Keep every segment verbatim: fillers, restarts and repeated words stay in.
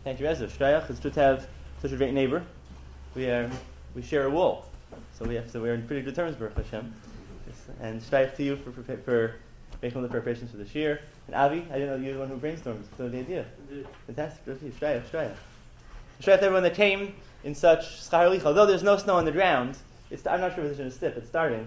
Thank you, Ezra. Shtayach, it's good to have such a great neighbor. We are, we share a wall, so we have to. We're in pretty good terms, Baruch Hashem. And Shtayach to you for, for for making the preparations for this year. And Avi, I didn't know you were the one who brainstormed. So the idea, Indeed. Fantastic. Good to you. Shtayach, Shtayach. Shtayach to everyone that came in such schar licha. Although there's no snow on the ground, it's, I'm not sure if it's going to stip. It's starting,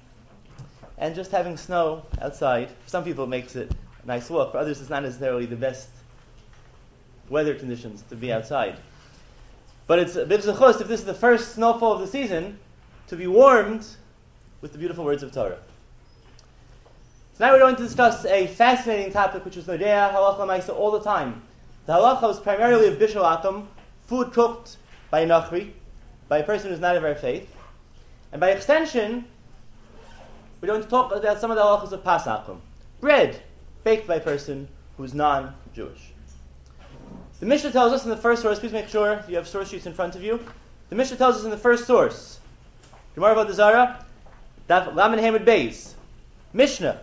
and just having snow outside. For some people, it makes it a nice walk. For others, it's not necessarily the best weather conditions to be outside. But it's a bit zechus if this is the first snowfall of the season to be warmed with the beautiful words of Torah. So now we're going to discuss a fascinating topic which is Nodea Halacha Maisa all the time. The halacha is primarily of Bishul Akum, food cooked by a Nachri, by a person who's not of our faith. And by extension, we're going to talk about some of the halachas of Pas Akum, bread baked by a person who's non-Jewish. The Mishnah tells us in the first source, please make sure you have source sheets in front of you. The Mishnah tells us in the first source, Gemara Avodah Zarah, Daf Lamed Hamid Beis, Mishnah,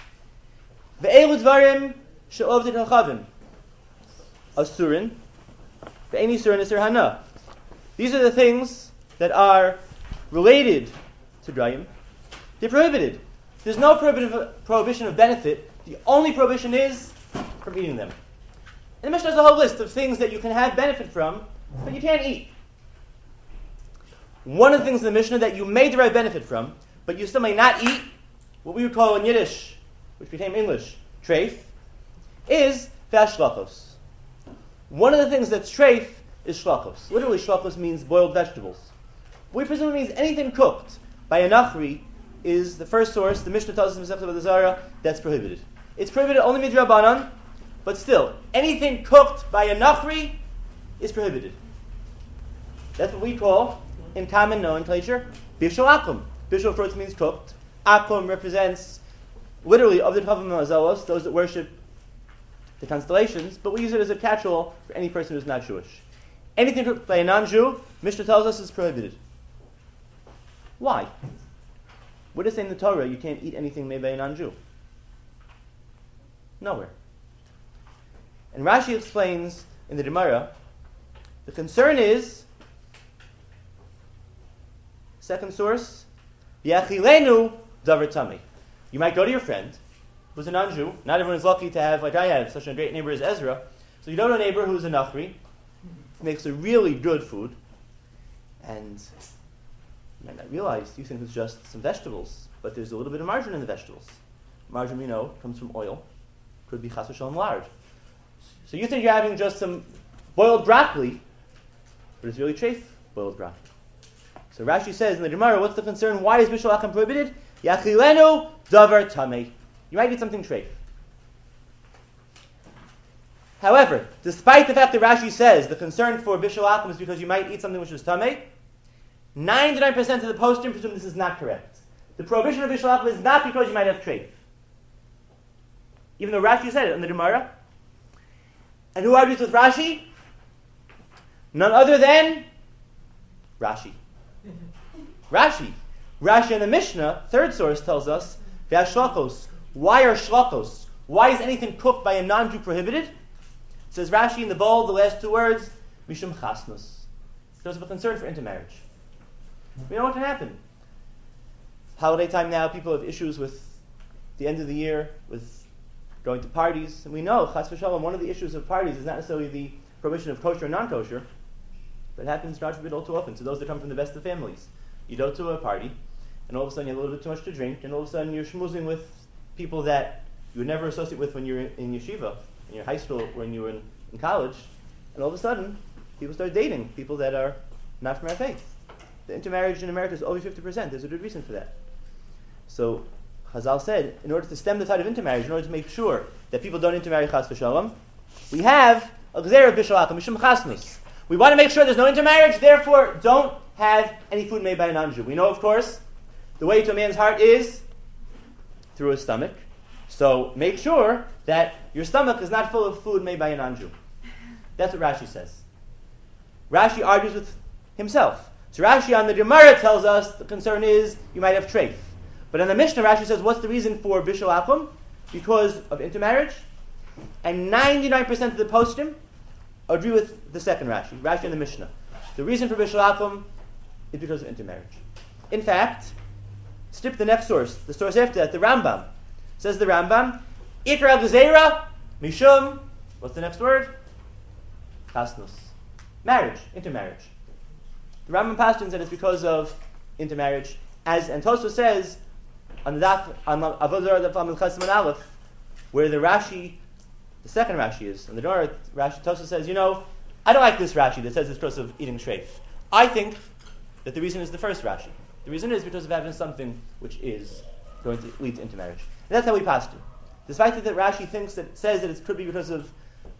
Ve'elu Dvarim she'ovdin hachavim, Asurin, Ve'eni Surin Isur Hana. These are the things that are related to Drayim. They're prohibited. There's no prohibition of benefit. The only prohibition is from eating them. And the Mishnah has a whole list of things that you can have benefit from, but you can't eat. One of the things in the Mishnah that you may derive benefit from, but you still may not eat, what we would call in Yiddish, which became English, treif, is ve'ashlachos. One of the things that's treif is shlachos. Literally, shlachos means boiled vegetables. We presume it means anything cooked by a nachri is the first source. The Mishnah tells us in Masechet Avodah Zarah that's prohibited. It's prohibited only midrabanan. But still, anything cooked by a nachri is prohibited. That's what we call, in common nomenclature, bishul akum. Bishul, of course, means cooked. Akum represents, literally, of the Tavim Mazalos, those that worship the constellations, but we use it as a catch-all for any person who's not Jewish. Anything cooked by a non-Jew, Mishnah tells us is prohibited. Why? What does it say in the Torah you can't eat anything made by a non-Jew? Nowhere. And Rashi explains in the Gemara, the concern is, second source, Yachilenu davar tami. You might go to your friend, who's a non-Jew. Not everyone is lucky to have, like I have, such a great neighbor as Ezra. So you go to a neighbor who's a nachri, makes a really good food, and you might not realize, you think it's just some vegetables, but there's a little bit of margarine in the vegetables. Margarine, we know, comes from oil. Could be chas v'shalom lard. So you think you're having just some boiled broccoli, but it's really treif boiled broccoli. So Rashi says in the Gemara, what's the concern? Why is bishul akum prohibited? Yachilenu davar tamei. You might eat something treif. However, despite the fact that Rashi says the concern for bishul akum is because you might eat something which is tamei, ninety-nine percent of the postim presume this is not correct. The prohibition of bishul akum is not because you might have treif. Even though Rashi said it in the Gemara. And who argues with Rashi? None other than Rashi. Rashi. Rashi in the Mishnah, third source, tells us, Ve'ashlakos. Why are shlakos? Why is anything cooked by a non-Jew prohibited? It says Rashi in the bold, the last two words, Mishum chasnus. Because of a concern for intermarriage. We know what can happen. Holiday time now, people have issues with the end of the year, with going to parties, and we know, chas v'shalom, one of the issues of parties is not necessarily the prohibition of kosher and non-kosher, but it happens, God forbid, all too often. So those that come from the best of families, you go to a party, and all of a sudden you have a little bit too much to drink, and all of a sudden you're schmoozing with people that you would never associate with when you're in yeshiva, in your high school, when you were in, in college, and all of a sudden, people start dating people that are not from our faith. The intermarriage in America is over fifty percent. There's a good reason for that. So, Chazal said, in order to stem the tide of intermarriage, in order to make sure that people don't intermarry chas v'shalom, we have a gzera of bishul akum, mishum chasnus. We want to make sure there's no intermarriage, therefore don't have any food made by a non-Jew. We know, of course, the way to a man's heart is through his stomach. So make sure that your stomach is not full of food made by a non-Jew. That's what Rashi says. Rashi argues with himself. So Rashi on the Gemara tells us the concern is you might have treif. But in the Mishnah, Rashi says, what's the reason for bishul akum? Because of intermarriage. And ninety-nine percent of the postim agree with the second Rashi, Rashi and the Mishnah. The reason for Bishul Akum is because of intermarriage. In fact, skip the next source, the source after that, the Rambam. Says the Rambam, Ikra Gezerah, Mishum, what's the next word? Chasnus. Marriage, intermarriage. The Rambam Pashtin said it's because of intermarriage, as and Tosfos says on the Daf on Avodah Daf Chesed Aleph, where the Rashi, the second Rashi is, and the Gemara Rashi Tosfos says, you know, I don't like this Rashi that says it's because of eating treif. I think that the reason is the first Rashi. The reason is because of having something which is going to lead to intermarriage. And that's how we passed it. Despite that Rashi thinks that says that it could be because of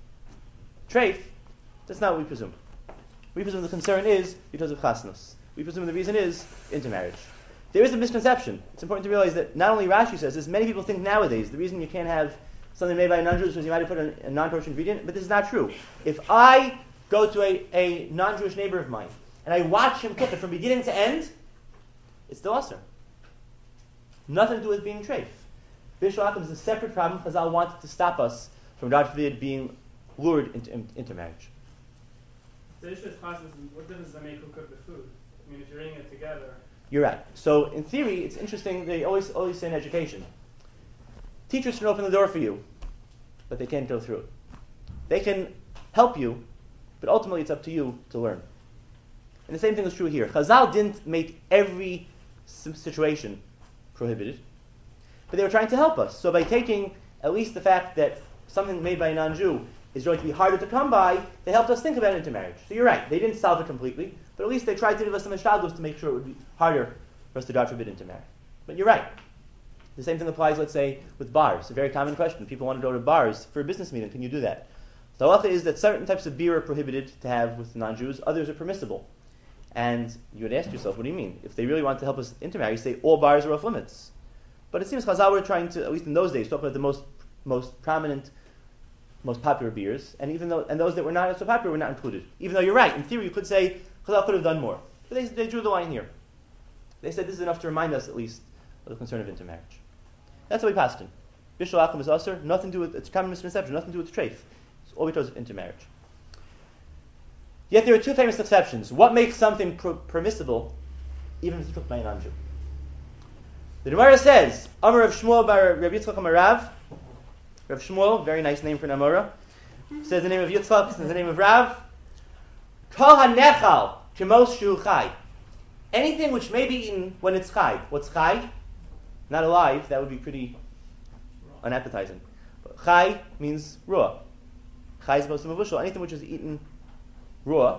treif, that's not what we presume. We presume the concern is because of chasnus. We presume the reason is intermarriage. There is a misconception. It's important to realize that not only Rashi says this, many people think nowadays the reason you can't have something made by a non-Jew is because you might have put a, a non-kosher ingredient, but this is not true. If I go to a, a non-Jewish neighbor of mine and I watch him cook it from beginning to end, it's still asur. Nothing to do with being treif. Bishul Akum is a separate problem because I wanted to stop us from, God forbid, being lured into in, intermarriage. The issue is chasnus. What difference does it make who cooked the food? I mean, if you're eating it together. You're right. So in theory, it's interesting. They always always say in education, teachers can open the door for you, but they can't go through it. They can help you, but ultimately it's up to you to learn. And the same thing is true here. Chazal didn't make every situation prohibited, but they were trying to help us. So by taking at least the fact that something made by a non-Jew is going to be harder to come by, they helped us think about intermarriage. So you're right, they didn't solve it completely, but at least they tried to give us some ishtadlus to make sure it would be harder for us to, God forbid, intermarry. But you're right. The same thing applies, let's say, with bars. A very common question. People want to go to bars for a business meeting. Can you do that? The halacha is that certain types of beer are prohibited to have with non-Jews, others are permissible. And you would ask yourself, what do you mean? If they really want to help us intermarry, you say all bars are off limits. But it seems Chazal were trying to, at least in those days, talk about the most most prominent, most popular beers, and even though and those that were not so popular were not included. Even though you're right, in theory you could say Chazal could have done more. But they, they drew the line here. They said this is enough to remind us, at least, of the concern of intermarriage. That's how we passed in. Bishul Akum is asur, nothing to do with, it's a common misconception, nothing to do with treif. It's all because of intermarriage. Yet there are two famous exceptions. What makes something per- permissible, even if it's cooked by a non-Jew? The Gemara says, Amar Rav Shmuel bar Rav Yitzchak Amar Rav. Rav Shmuel, very nice name for an Amora, says the name of Yitzchak, says the name of Rav. Kol hanechal kemos shu chai. Anything which may be eaten when it's chai. What's chai? Not alive. That would be pretty unappetizing. But chai means raw. Chai is most of mavushal. Anything which is eaten raw.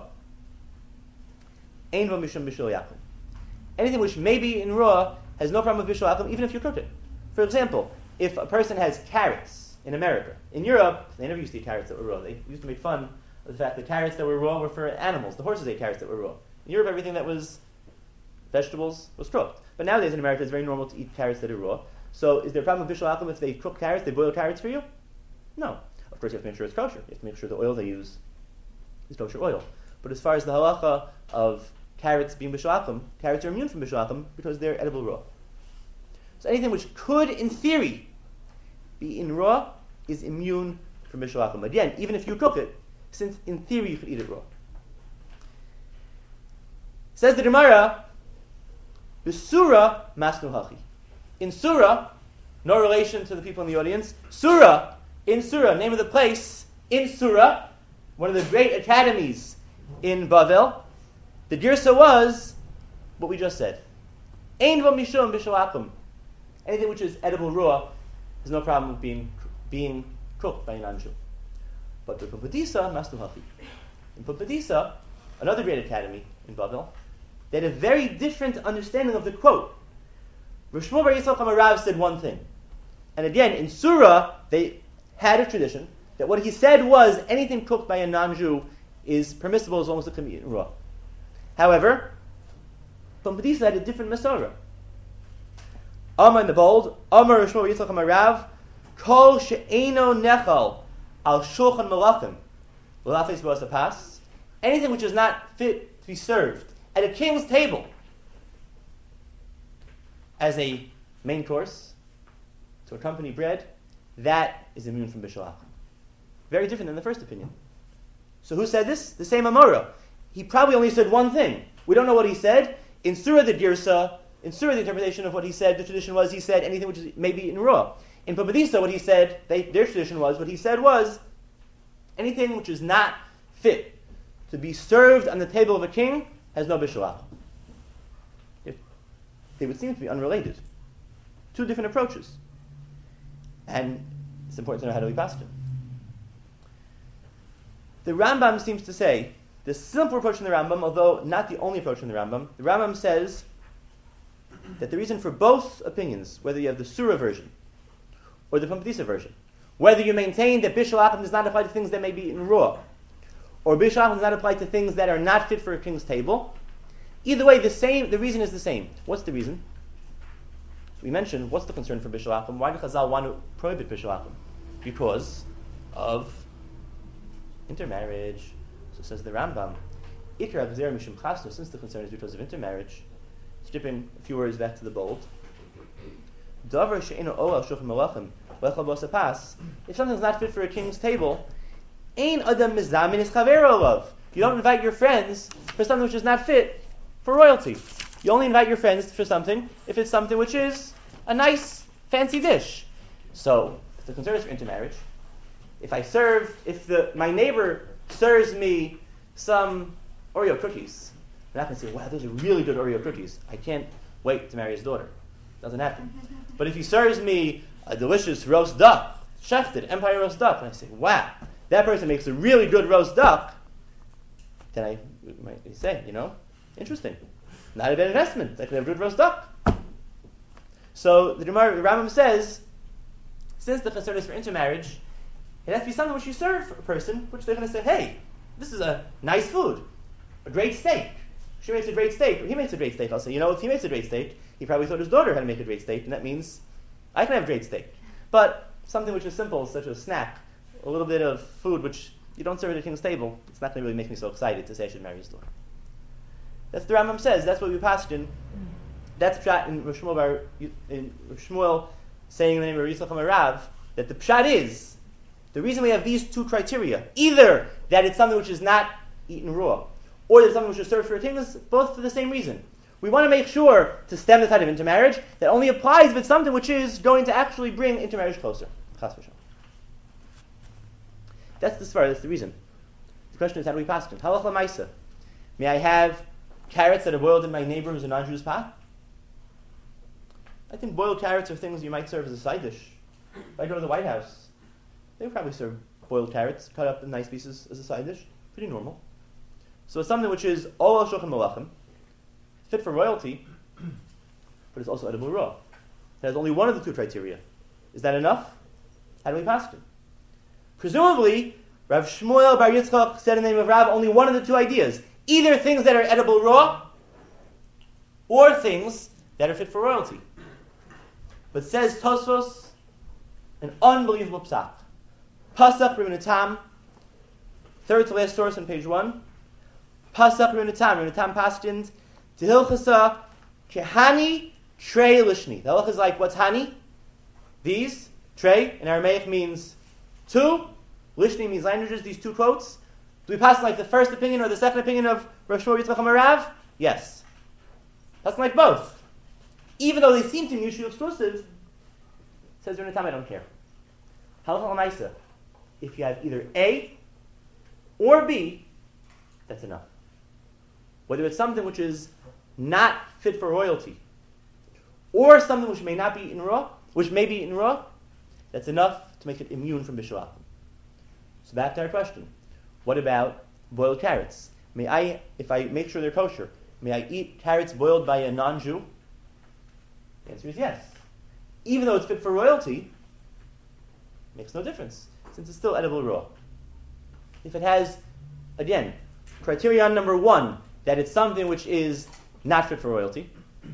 Ein vo mishum bishul yakum. Anything which may be in raw has no problem with bishul yakum, even if you cook it. For example, if a person has carrots in America, in Europe, they never used to eat carrots that were raw. They used to make fun of the fact that carrots that were raw were for animals. The horses ate carrots that were raw. In Europe, everything that was vegetables was cooked. But nowadays in America, it's very normal to eat carrots that are raw. So is there a problem with bishul akum if they cook carrots, they boil carrots for you? No. Of course, you have to make sure it's kosher. You have to make sure the oil they use is kosher oil. But as far as the halacha of carrots being bishul akum, carrots are immune from bishul akum because they're edible raw. So anything which could, in theory, be in raw is immune from bishul akum. Again, even if you cook it, since in theory you could eat it raw. Says the Gemara, the surah masnu hachi. In surah, no relation to the people in the audience. Surah, in surah, name of the place, in surah, one of the great academies in Bavel, the girsa was what we just said. Ein vo mishum bishul akum. Anything which is edible raw has no problem with being being cooked by a non-Jew. But the Pumbedisa masnu hachi. In Pumbedisa, another great academy in Bavel, they had a very different understanding of the quote. Rav Shmuel bar Yitzchak Amar Rav said one thing. And again, in Surah, they had a tradition that what he said was anything cooked by a non-Jew is permissible as long as it can be eaten raw. However, Pumbedisa had a different Masorah. Amar in the bold, Amar Rav Shmuel bar Yitzchak Amar Rav, Kol she'eino nechal al shulchan malachim l'lafes b'asa pas. Anything which is not fit to be served at a king's table as a main course to accompany bread, that is immune from bishul akum. Very different than the first opinion. So who said this? The same Amora. He probably only said one thing. We don't know what he said. In Surah the Girsa, in Surah the interpretation of what he said, the tradition was he said anything which is maybe eaten raw. In Babadisa, what he said, they, their tradition was, what he said was anything which is not fit to be served on the table of a king has no bishul acham. They would seem to be unrelated. Two different approaches. And it's important to know how to be pastor. The Rambam seems to say, the simple approach in the Rambam, although not the only approach in the Rambam, the Rambam says that the reason for both opinions, whether you have the Surah version or the Pumbedisa version, whether you maintain that bishul acham does not apply to things that may be eaten raw, or bishul acham does not apply to things that are not fit for a king's table, either way, the same. The reason is the same. What's the reason? So we mentioned, what's the concern for bishul acham? Why do Chazal want to prohibit bishul acham? Because of intermarriage. So says the Rambam, Ikar Gzera Mishum Chasna, since the concern is because of intermarriage, skipping a few words back to the bold, Davar she'enu oel shulchan malachim lechal bosa pas. If something's not fit for a king's table, ein adam mizamin is chavero olav. You don't invite your friends for something which is not fit for royalty. You only invite your friends for something if it's something which is a nice, fancy dish. So, if the concern is for intermarriage, if I serve, if the my neighbor serves me some Oreo cookies, I'm not going to say, wow, those are really good Oreo cookies. I can't wait to marry his daughter. Doesn't happen. But if he serves me a delicious roast duck, shechted, Empire roast duck, and I say, wow, that person makes a really good roast duck, then I might say, you know, interesting. Not a bad investment. I could have a good roast duck. So the Gemara, the Rambam says, since the concern is for intermarriage, it has to be something which you serve a person, which they're going to say, hey, this is a nice food, a great steak. She makes a great steak, or he makes a great steak. I'll say, you know, if he makes a great steak, he probably thought his daughter had to make a great steak, and that means I can have a great steak. But something which is simple, such as a snack, a little bit of food which you don't serve at a king's table, it's not going to really make me so excited to say I should marry his daughter. That's what the Rambam says. That's what we passed in. That's pshat in Rosh Shmuel, Bar, in Rosh Shmuel saying in the name of Yitzchak HaMarav, that the pshat is, the reason we have these two criteria, either that it's something which is not eaten raw, or that it's something which is served for a king, is both for the same reason. We want to make sure to stem the tide of intermarriage that only applies if it's something which is going to actually bring intermarriage closer. Chas v'shalom. That's the svara, that's the reason. The question is, how do we pass it? Halach l'maisa. May I have carrots that are boiled in my neighbor who's a non-Jew's pot? I think boiled carrots are things you might serve as a side dish. If I go to the White House, they would probably serve boiled carrots, cut up in nice pieces as a side dish. Pretty normal. So it's something which is all shulchan malachim, fit for royalty, but it's also edible raw. It has only one of the two criteria. Is that enough? How do we pass it? Presumably, Rav Shmuel Bar Yitzchak said in the name of Rav only one of the two ideas. Either things that are edible raw, or things that are fit for royalty. But says Tosfos, an unbelievable psak. Pasach Riminatam, third to last source on page one. Pasach Riminatam, Riminatam paskins, Tehilchasa, Kehani, Trey Lishni. The halach is like, what's hani? These, Trey, in Aramaic means two, Lishni means languages, these two quotes. Do we pass like the first opinion or the second opinion of Rosh Shmuel Yitzchak HaMarav? Yes. That's like both. Even though they seem to be mutually exclusive, says during the time, I don't care. Halacha l'maisa. If you have either A or B, that's enough. Whether it's something which is not fit for royalty, or something which may not be eaten raw, which may be eaten raw, that's enough to make it immune from bishul acham. So back to our question. What about boiled carrots? May I, if I make sure they're kosher, may I eat carrots boiled by a non-Jew? The answer is yes. Even though it's fit for royalty, it makes no difference, since it's still edible raw. If it has, again, criterion number one, that it's something which is not fit for royalty,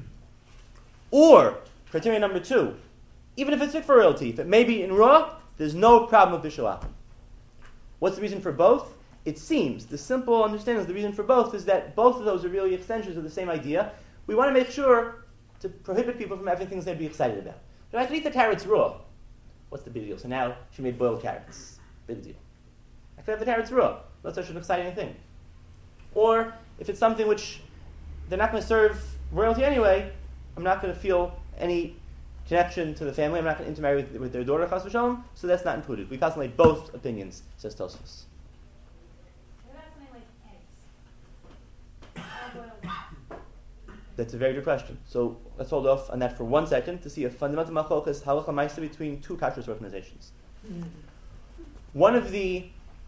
or criterion number two, even if it's fit for royalty, if it may be in raw, there's no problem with bishul acham. What's the reason for both? It seems, the simple understanding of the reason for both is that both of those are really extensions of the same idea. We want to make sure to prohibit people from having things they'd be excited about. If I could eat the carrots raw, what's the big deal? So now she made boiled carrots. Big deal. I could have the carrots raw. That's such an exciting thing. Or if it's something which they're not going to serve royalty anyway, I'm not going to feel any connection to the family. I'm not going to intermarry with, with their daughter, chas v'shalom, so that's not included. We contemplate both opinions, says Tosfos. What about something like eggs? Hard-boiled. That's a very good question. So let's hold off on that for one second to see a fundamental machlokas halacha ma'aseh between two kashrus organizations. Mm-hmm. One of the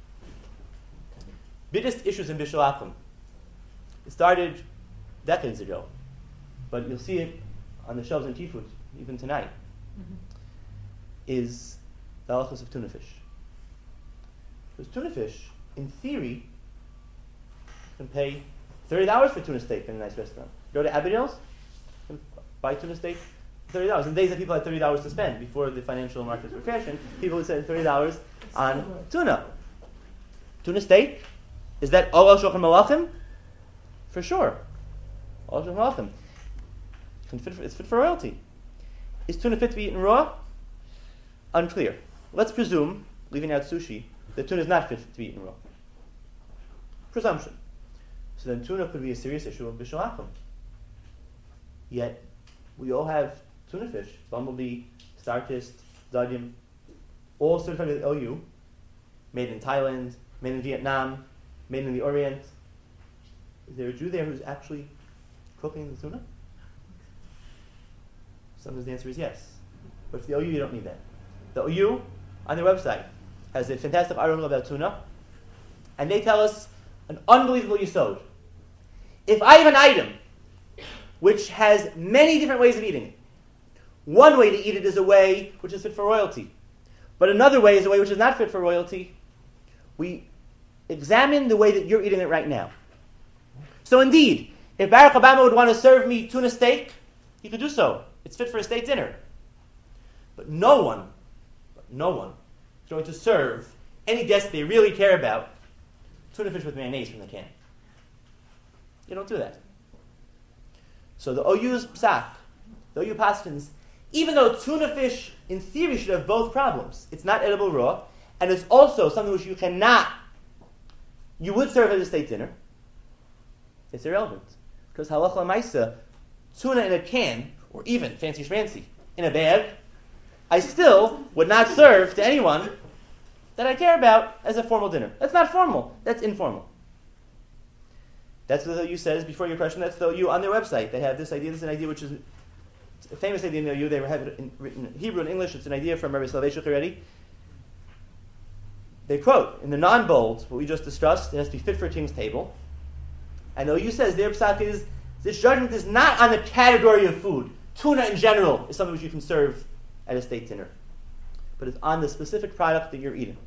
biggest issues in Bishul Akum, it started decades ago, but you'll see it on the shelves in Tifut even tonight, mm-hmm. is the halachos of tuna fish. Because tuna fish, in theory, you can pay thirty dollars for tuna steak in a nice restaurant. Go to Abigail's, you can buy tuna steak for thirty dollars. In the days that people had thirty dollars to spend, before the financial markets were crashing, people would spend thirty dollars on tuna. Tuna steak, is that all al shulchan malachim? For sure. All shulchan malachim. It's fit for, it's fit for royalty. Is tuna fit to be eaten raw? Unclear. Let's presume, leaving out sushi, that tuna is not fit to be eaten raw. Presumption. So then tuna could be a serious issue of Bishul Akum. Yet, we all have tuna fish, bumblebee, starkist, dagim, all certified with O U, made in Thailand, made in Vietnam, made in the Orient. Is there a Jew there who's actually cooking the tuna? Sometimes the answer is yes. But for the O U, you don't need that. The O U, on their website, has a fantastic article about tuna, and they tell us an unbelievable yesod. If I have an item which has many different ways of eating it, one way to eat it is a way which is fit for royalty, but another way is a way which is not fit for royalty, we examine the way that you're eating it right now. So indeed, if Barack Obama would want to serve me tuna steak, he could do so. It's fit for a state dinner. But no one, but no one is going to serve any guest they really care about tuna fish with mayonnaise from the can. You don't do that. So the O U's psak, the O U paskins, even though tuna fish in theory should have both problems, it's not edible raw, and it's also something which you cannot, you would serve as a state dinner, it's irrelevant. Because halacha l'maisa, tuna in a can, or even, fancy schmancy, in a bag, I still would not serve to anyone that I care about as a formal dinner. That's not formal, that's informal. That's what the O U says, before your question, that's the O U on their website. They have this idea, this is an idea which is a famous idea in the O U, they have it in, written in Hebrew and English, it's an idea from Rabbi Soloveitchik already. They quote, in the non-bold, what we just discussed, it has to be fit for a king's table. And the O U says, their psak is, this judgment is not on the category of food. Tuna in general is something which you can serve at a state dinner. But it's on the specific product that you're eating.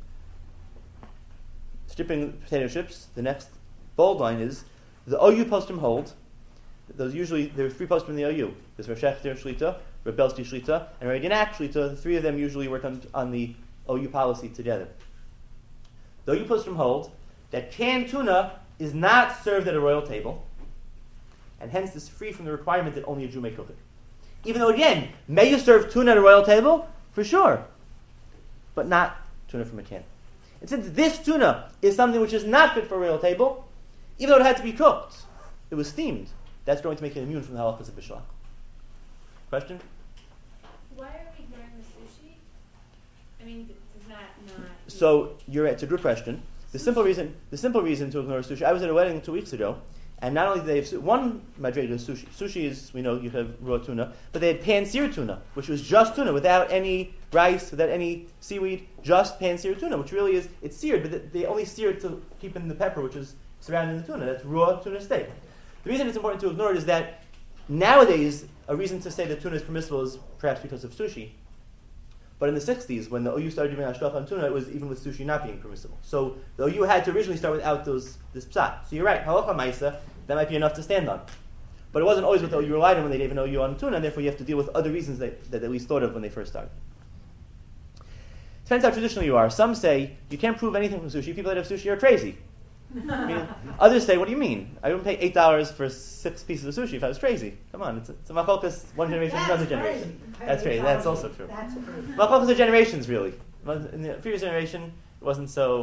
Stripping potato chips, the next bold line is, the O U postum hold, those usually, there are three postum in the O U. There's Rav Shechter Shlita, Rav Belsky Shlita, and Rav Genak Shlita. The three of them usually work on, on the O U policy together. The O U postum hold that canned tuna is not served at a royal table, and hence is free from the requirement that only a Jew may cook it. Even though, again, may you serve tuna at a royal table? For sure. But not tuna from a can. And since this tuna is something which is not fit for a royal table, even though it had to be cooked, it was steamed, that's going to make it immune from the halachas of Bishul Akum. Question? Why are we ignoring the sushi? I mean, does that not... So, you're right, it's a good question. The simple reason, the simple reason to ignore sushi, I was at a wedding two weeks ago, and not only did they have su- one madrega is sushi. Sushi is, we know, you have raw tuna, but they had pan-seared tuna, which was just tuna, without any rice, without any seaweed, just pan-seared tuna, which really is, it's seared, but they only sear it to keep in the pepper, which is surrounding the tuna. That's raw tuna steak. The reason it's important to ignore it is that nowadays, a reason to say that tuna is permissible is perhaps because of sushi. But in the sixties, when the O U started doing hashgacha on tuna, it was even with sushi not being permissible. So the O U had to originally start without those this psak. So you're right, halacha ma'isa, that might be enough to stand on. But it wasn't always what the O U relied on when they gave an O U on tuna, and therefore you have to deal with other reasons that, that at least thought of when they first started. Depends how traditional you are. Some say you can't prove anything from sushi. People that have sushi are crazy. I mean, others say, what do you mean? I wouldn't pay eight dollars for six pieces of sushi if I was crazy. Come on, it's a, it's a machlokes, one generation, another generation. That's crazy. That's also true. Machlokes are generations, really. In the previous generation, it wasn't so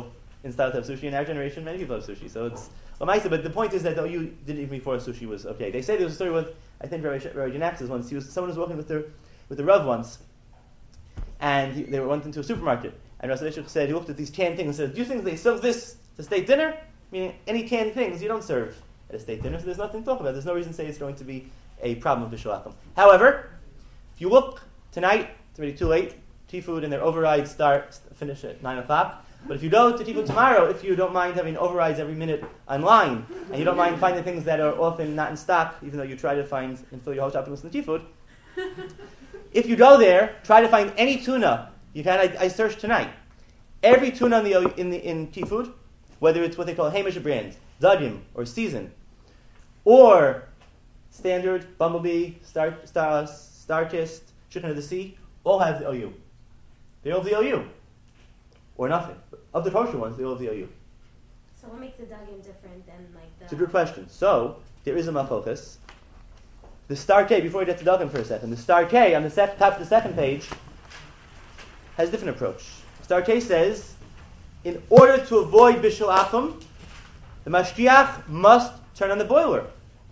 in style to have sushi. In our generation, many people have sushi. So it's Lamaisa, but the point is that the O U didn't even before sushi was okay. They say there was a story with, I think, Rabbi Janaxis once. He was, someone was walking with the, with the Rav once, and he, they went into a supermarket. And Rav Salishuk said, he looked at these canned things and said, do you think they serve this to state dinner? Meaning, any canned things you don't serve at a state dinner, so there's nothing to talk about. There's no reason to say it's going to be a problem with Bishul Akum. However, if you look tonight, it's already too late. T-Food and their overrides start, finish at nine o'clock. But if you go to T-Food tomorrow, if you don't mind having overrides every minute online, and you don't mind finding things that are often not in stock, even though you try to find and fill your whole shopping list in the T-Food, if you go there, try to find any tuna. You can. I, I searched tonight. Every tuna in the in the in T-Food, whether it's what they call Hamish brand, Dugim, or Season, or Standard, Bumblebee, Star, Star, Starkist, Chicken of the Sea, all have the O U. They all have the O U. Or nothing. Of the kosher ones, they all have the O U. So what makes the Dugim different than like the... It's a good question. So, there is a machlokas. The star K, before we get to Dugim for a second, the star K on the sec- top of the second page has a different approach. Star K says, in order to avoid Bishul Akum, the Mashgiach must turn on the boiler.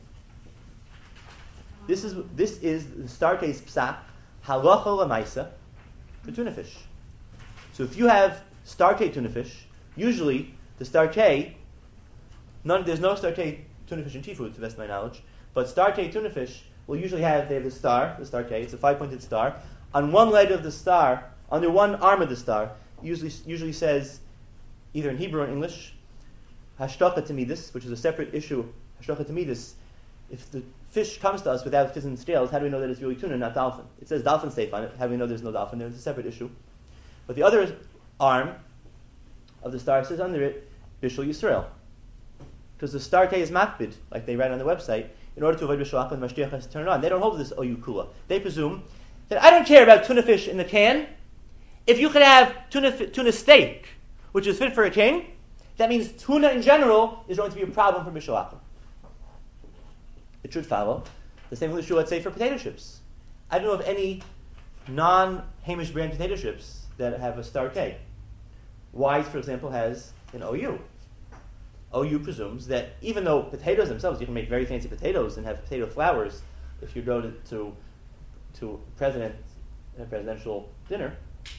This is this is the star K's psak, halacha lamaisa, for tuna fish. So if you have star K tuna fish, usually the star K, none, there's no star K tuna fish in T-Food, to the best of my knowledge, but star K tuna fish will usually have, they have the star, the star K, it's a five-pointed star. On one leg of the star, under one arm of the star, usually usually says, either in Hebrew or English, hashtacha tamidis, which is a separate issue, hashtacha tamidis. If the fish comes to us without fins and scales, how do we know that it's really tuna, not dolphin? It says dolphin safe on it. How do we know there's no dolphin there? It's a separate issue. But the other arm of the star says under it, Bishul Yisrael. Because the star K is makbid, like they write on the website, in order to avoid Bishul Akum, the Mashgiach has to turn it on. They don't hold this O U Kula. They presume that I don't care about tuna fish in the can. If you could have tuna tuna steak, which is fit for a king, that means tuna in general is going to be a problem for Bishul Akum. It should follow the same issue, let's say, for potato chips. I don't know of any non-Hamish brand potato chips that have a star K. Wise, for example, has an O U. O U presumes that even though potatoes themselves, you can make very fancy potatoes and have potato flowers if you go to to, to president a presidential dinner,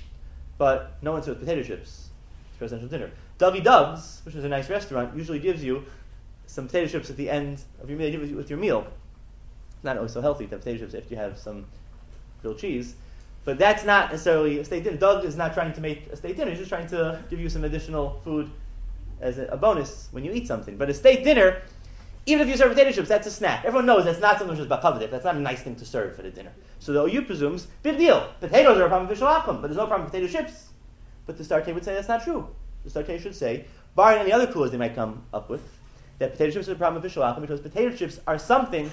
but no one serves potato chips. It's presidential dinner. Dovey Dove's, which is a nice restaurant, usually gives you some potato chips at the end of your meal, with your meal. Not always so healthy to have potato chips after you have some grilled cheese, but that's not necessarily a state dinner. Doug is not trying to make a state dinner; he's just trying to give you some additional food as a, a bonus when you eat something. But a state dinner, even if you serve potato chips, that's a snack. Everyone knows that's not something which is bakavdik. That's not a nice thing to serve for the dinner. So the O U presumes, big deal. Potatoes are a problem with Bishul Akum, but there's no problem with potato chips. But the Star K would say that's not true. The Star K should say, barring any other clues they might come up with, that potato chips are a problem with Bishul Akum because potato chips are something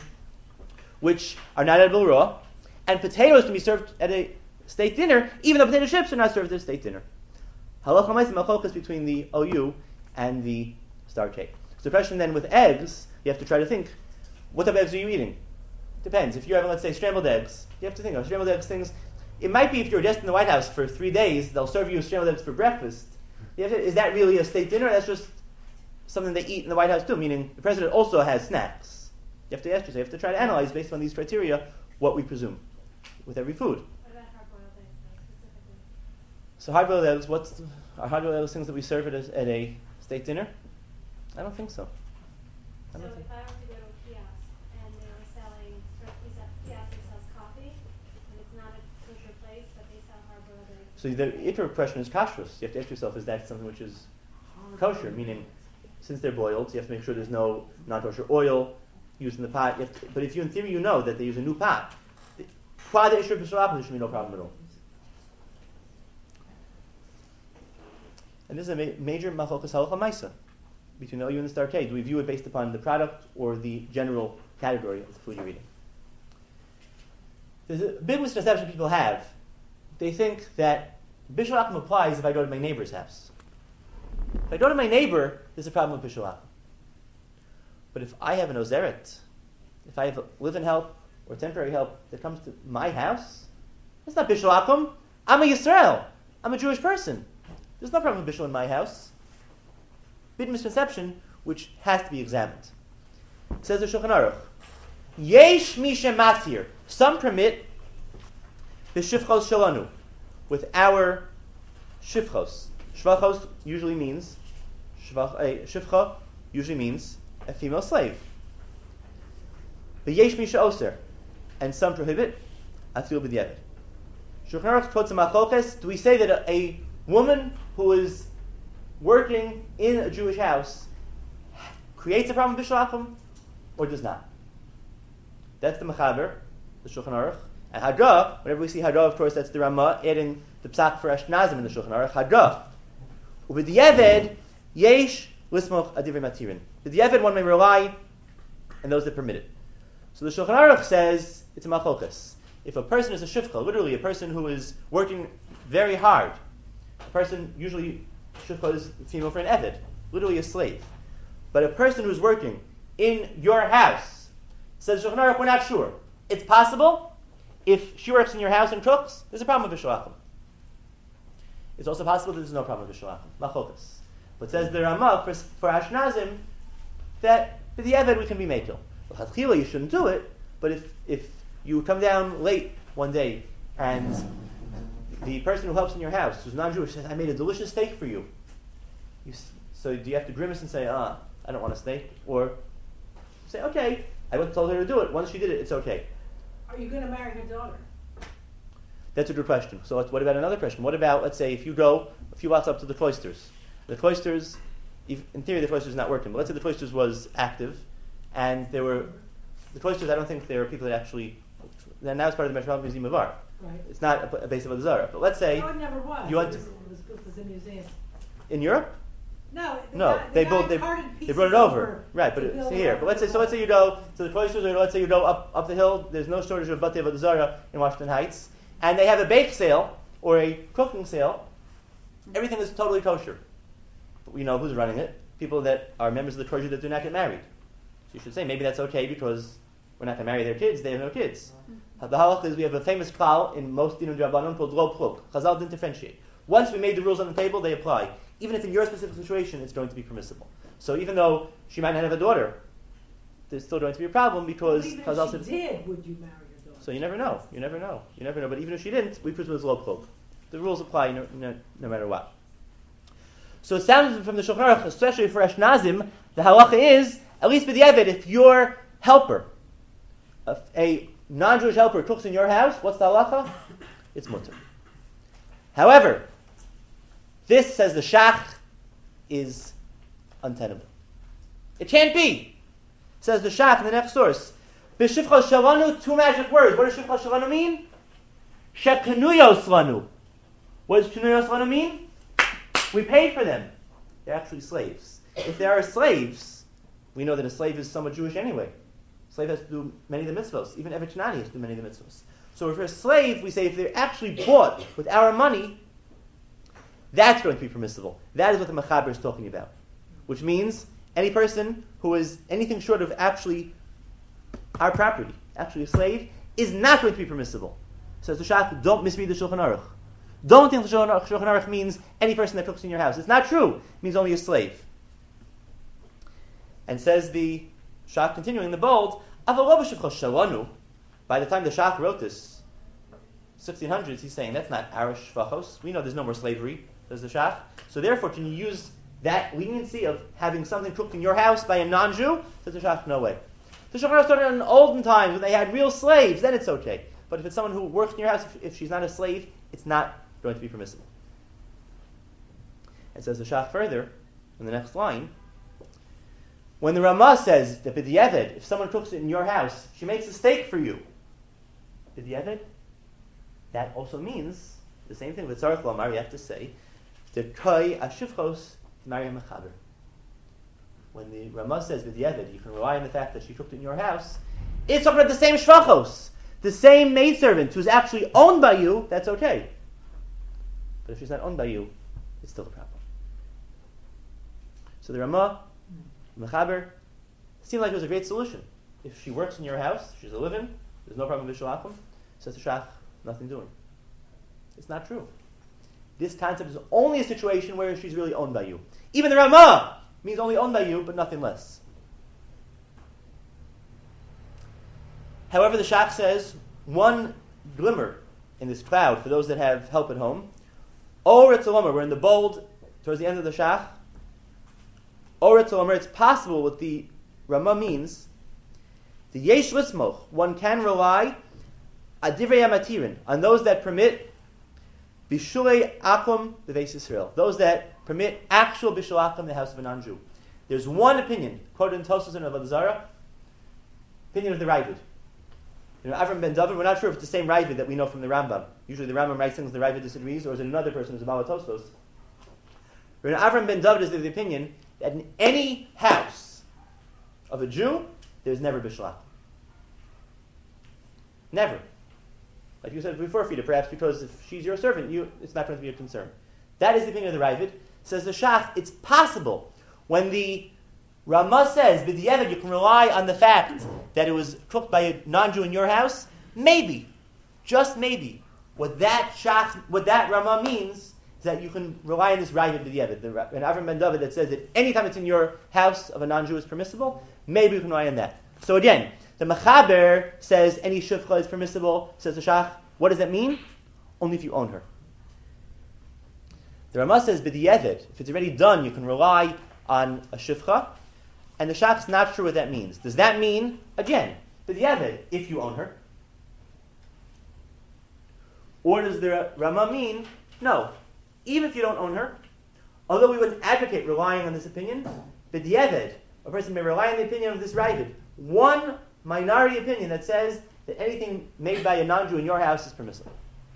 which are not edible raw, and potatoes can be served at a state dinner, even though potato chips are not served at a state dinner. Halacha ma'aseh malchokas between the O U and the star K. So the question then with eggs, you have to try to think, what type of eggs are you eating? Depends. If you're having, let's say, scrambled eggs, you have to think of scrambled eggs things. It might be if you're a guest in the White House for three days, they'll serve you scrambled eggs for breakfast. You have to, is that really a state dinner? Or that's just something they eat in the White House too, meaning the president also has snacks. You have to ask yourself, you have to try to analyze based on these criteria what we presume with every food. What about hard-boiled eggs, though, specifically? So hard-boiled eggs, what's the, are hard-boiled eggs things that we serve at a, at a state dinner? I don't think so. I So don't think. if I were to go to a kiosk and they were selling, sort of kiosk that sells coffee, and it's not a kosher place, but they sell hard-boiled eggs. So the inter question is kashrus. You have to ask yourself, is that something which is kosher? Meaning, since they're boiled, you have to make sure there's no non-kosher oil used in the pot. You have to, but if you, in theory, you know that they use a new pot, why the issue of Bishul Akum, there should be no problem at all. And this is a ma- major machlokas halacha maisa between the O U and the star K. Do we view it based upon the product or the general category of the food you're eating? There's a big misconception people have. They think that Bishul Akum applies if I go to my neighbor's house. If I go to my neighbor, there's a problem with Bishul Akum. But if I have an ozeret, if I have live-in help or temporary help that comes to my house, it's not Bishul Akum. I'm a Yisrael. I'm a Jewish person. There's no problem with Bishul in my house. forbidden misconception which has to be examined. It says the Shulchan Aruch, Yesh misha matir. Some permit the shifchos shalanu with our shifchos. Shvachos usually means shvach, a shifcha usually means a female slave. But yesh misha oser, and some prohibit atil b'diavad. Shulchan Aruch quotes a machlokas. Do we say that a, a woman who is working in a Jewish house creates a problem with bishul akum, or does not? That's the Mechaber, the Shulchan Aruch. And Haga, whenever we see Haga, of course, that's the Ramah, adding the Psak for Ashkenazim in the Shulchan Aruch. Haga. Ub'diavad, yesh lismoch adivrei matirin. B'diavad, one may rely, and those that permit it. So the Shulchan Aruch says, it's a machlokas. If a person is a shifcha, literally a person who is working very hard, a person, usually shifcha is female for an eved, literally a slave. But a person who's working in your house, says Shulchan Aruch, we're not sure. It's possible. If she works in your house and cooks, there's a problem with bishul akum. It's also possible that there's no problem with bishul akum. Machokas. But says the Ramah for, for Ashkenazim that for the eved we can be mekel. L'chadchila you shouldn't do it. But if if you come down late one day and the person who helps in your house, who's non-Jewish, says, "I made a delicious steak for you," you so do you have to grimace and say, "Ah, I don't want a steak," or say, "Okay, I went and told her to do it. Once she did it, it's okay." Are you going to marry her daughter? That's a good question. So what about another question? What about, let's say, if you go a few blocks up to the cloisters. The cloisters, if, in theory, the cloisters is not working, but let's say the cloisters was active, and there were, the cloisters, I don't think there were people that actually, now it's part of the Metropolitan Museum of Art. Right. It's not a, a base of a Zara. But let's say... No, it never was. You it, want was to, it, was, it was a museum. In Europe? No, the No, guy, the they guy built they, carted they brought it pieces over. Right, but to it, build see here. up But let's say the so let's say you go to the cloisters, or let's say you go up, up the hill, there's no shortage of Batei Avodah Zarah in Washington Heights, and they have a bake sale or a cooking sale. Everything is totally kosher. But we know who's running it. People that are members of the clergy that do not get married. So you should say maybe that's okay because we're not going to marry their kids, they have no kids. Mm-hmm. The halach is we have a famous klal in most dinun d'Rabbanan called lo plug. Chazal didn't differentiate. Once we made the rules on the table, they apply. Even if in your specific situation it's going to be permissible. So even though she might not have a daughter, there's still going to be a problem because even Chazal if she said, did, would you marry your daughter? so you never know. You never know. You never know. But even if she didn't, we presume it's lo plug. The rules apply no, no, no matter what. So it sounds from the Shulchan Aruch, especially for Ashkenazim, the halacha is, at least for the Eved, if your helper, a, a non-Jewish helper cooks in your house, what's the halacha? It's mutter. However, this, says the Shach, is untenable. It can't be. Says the Shach in the next source. B'shifcha shalanu, two magic words. What does shifcha shalanu mean? Shekanuyos lanu. What does kanuyos lanu mean? We paid for them. They're actually slaves. If they are slaves, we know that a slave is somewhat Jewish anyway. A slave has to do many of the mitzvahs. Even Evet Shnani has to do many of the mitzvahs. So if you're a slave, we say if they're actually bought with our money, that's going to be permissible. That is what the Mechaber is talking about. Which means any person who is anything short of actually our property, actually a slave, is not going to be permissible. Says the Shach, don't misread the Shulchan Aruch. Don't think the Shulchan Aruch means any person that cooks in your house. It's not true. It means only a slave. And says the Shach, continuing the bold, by the time the Shach wrote this, sixteen hundreds, he's saying that's not our shvachos. We know there's no more slavery, says the Shach. So therefore, can you use that leniency of having something cooked in your house by a non-Jew? Says the Shach, no way. The Shulchan Aruch started in olden times when they had real slaves, then it's okay. But if it's someone who works in your house, if, if she's not a slave, it's not going to be permissible. And says the Shach further, in the next line, when the Ramah says that b'diavad, if someone cooks it in your house, she makes a steak for you, b'diavad, that also means the same thing with Tzarech Lomar, you have to say, the Koi Ashivchos Maryam Mechaber. When the Ramah says b'diavad, you can rely on the fact that she cooked it in your house, it's talking about the same shvachos, the same maidservant who's actually owned by you, that's okay. But if she's not owned by you, it's still a problem. So the Ramah, Mechaber, seemed like it was a great solution. If she works in your house, she's a live-in, there's no problem with bishul akum, says the Shach, nothing doing. It's not true. This concept is only a situation where she's really owned by you. Even the Ramah means only owned by you, but nothing less. However, the Shach says one glimmer in this cloud for those that have help at home. Oretz Omer, we're in the bold towards the end of the Shach. Oretz Omer, it's possible what the Ramah means. The Yesh Lismoch, one can rely Adivrei Amatirin, on those that permit Bishulei Akum the Beis Yisrael, those that permit actual Bishul Akum the house of a non-Jew. There's one opinion, quoted in Tosfos and Avodah Zarah, opinion of the Ravid. You know, Avram ben David, we're not sure if it's the same Ravid that we know from the Rambam. Usually the Rambam writes things the Ravid disagrees, or is it another person who's a Bala Tosfos? But Avram ben David is of the opinion that in any house of a Jew, there's never Bishul Akum. Never. Like you said before, Frida, perhaps because if she's your servant, you it's not going to be a concern. That is the opinion of the Ravid. Says the Shach, it's possible when the Ramah says, b'diavad, you can rely on the fact that it was cooked by a non-Jew in your house. Maybe, just maybe, what that Shach, what that Ramah means is that you can rely on this Ravid b'diavad. And Avram ben David that says that anytime it's in your house of a non-Jew is permissible. Maybe you can rely on that. So again, the Mechaber says any shufcha is permissible. Says the Shach, what does that mean? Only if you own her. The Ramah says b'diavad, if it's already done, you can rely on a shufcha. And the Shach's not sure what that means. Does that mean, again, b'diavad, if you own her? Or does the Ramah mean, no, even if you don't own her, although we wouldn't advocate relying on this opinion, b'diavad, a person may rely on the opinion of this Ravid. One minority opinion that says that anything made by a non-Jew in your house is permissible.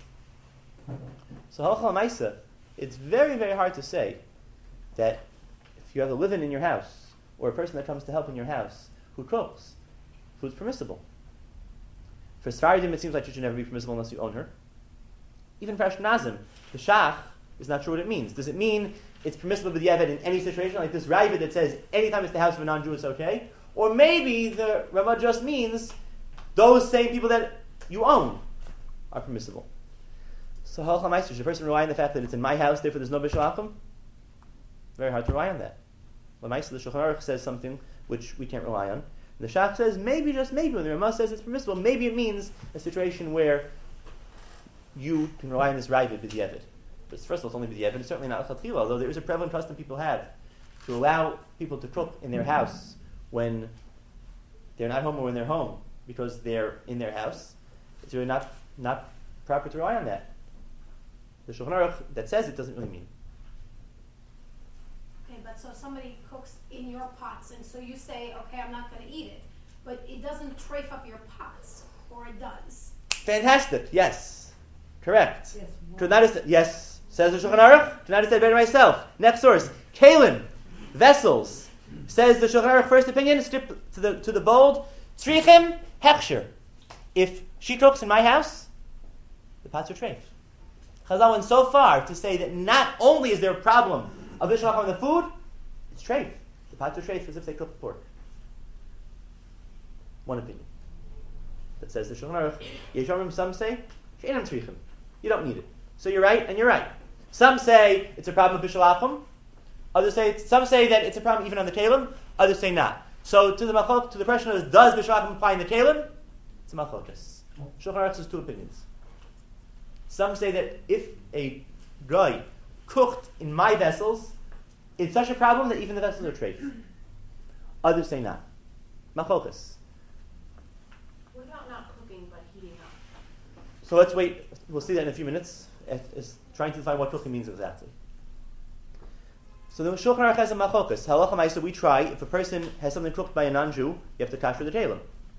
So halacha l'maisa, it's very, very hard to say that if you have a live-in in your house, or a person that comes to help in your house who cooks, food's permissible. For Sfaradim, it seems like it should never be permissible unless you own her. Even for Ashkenazim, the Shach is not sure what it means. Does it mean it's permissible with Yevet in any situation, like this Ravid that says anytime it's the house of a non-Jew, it's okay? Or maybe the Ramah just means those same people that you own are permissible. So halakha ma'aser, should a person rely on the fact that it's in my house, therefore there's no bishul akum? Very hard to rely on that. L'maisa, the Shulchan Aruch says something which we can't rely on. The Shach says maybe, just maybe, when the Ramah says it's permissible, maybe it means a situation where you can rely on this Ravid b'diavad. But first of all, it's only b'diavad, it's certainly not l'chatchila, although there is a prevalent custom people have to allow people to cook in their house when they're not home or when they're home because they're in their house. It's really not, not proper to rely on that. The Shulchan Aruch that says it doesn't really mean. Okay, but so somebody cooks in your pots, and so you say, okay, I'm not going to eat it, but it doesn't trafe up your pots, or it does. Fantastic, yes. Correct. Yes, Could not have said, yes, says the Shulchan Aruch, could not have said better myself. Next source, Kalim, vessels. Says the Shulchan Aruch, first opinion, skip to the to the bold, Tzrichim Hechsher. If she cooks in my house, the pots are treif. Chazal went so far to say that not only is there a problem of bishul akum on the food, it's treif. The pots are treif as if they cooked pork. One opinion. That says the Shulchan Aruch. Yeshomim, some say, she'enam tzrichim. You don't need it. So you're right, and you're right. Some say it's a problem of bishul akum. Others say, some say that it's a problem even on the kalim. Others say not. So to the machok, to the question of does bishul akum apply in the kalim? It's a machokas. Shulchan Aruch has two opinions. Some say that if a guy cooked in my vessels, it's such a problem that even the vessels are treif. Others say not. Machokas. What about not cooking but heating up? So let's wait. We'll see that in a few minutes. It's trying to define what cooking means exactly. So the Shulchan Aruch has a machokas. Halacha ma'aser, we try, if a person has something cooked by a non-Jew, you have to kasher the talim.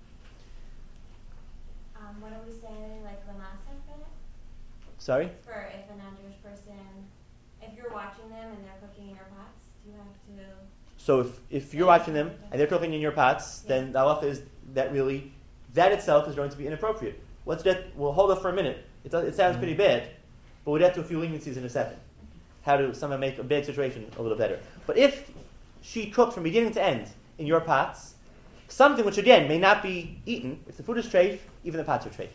Um, what are we saying, like lamasa for that? Sorry? For if a non-Jewish person, if you're watching them and they're cooking in your pots, do you have to... So if, if you're watching them and they're cooking in your pots, Yeah. then the halacha is that really, that itself is going to be inappropriate. Let's get, we'll hold up for a minute. It, does, it sounds pretty bad, but we'll get to a few leniencies in a second. How to somehow make a bad situation a little better. But if she cooked from beginning to end in your pots, something which again may not be eaten, if the food is treif, even the pots are treif.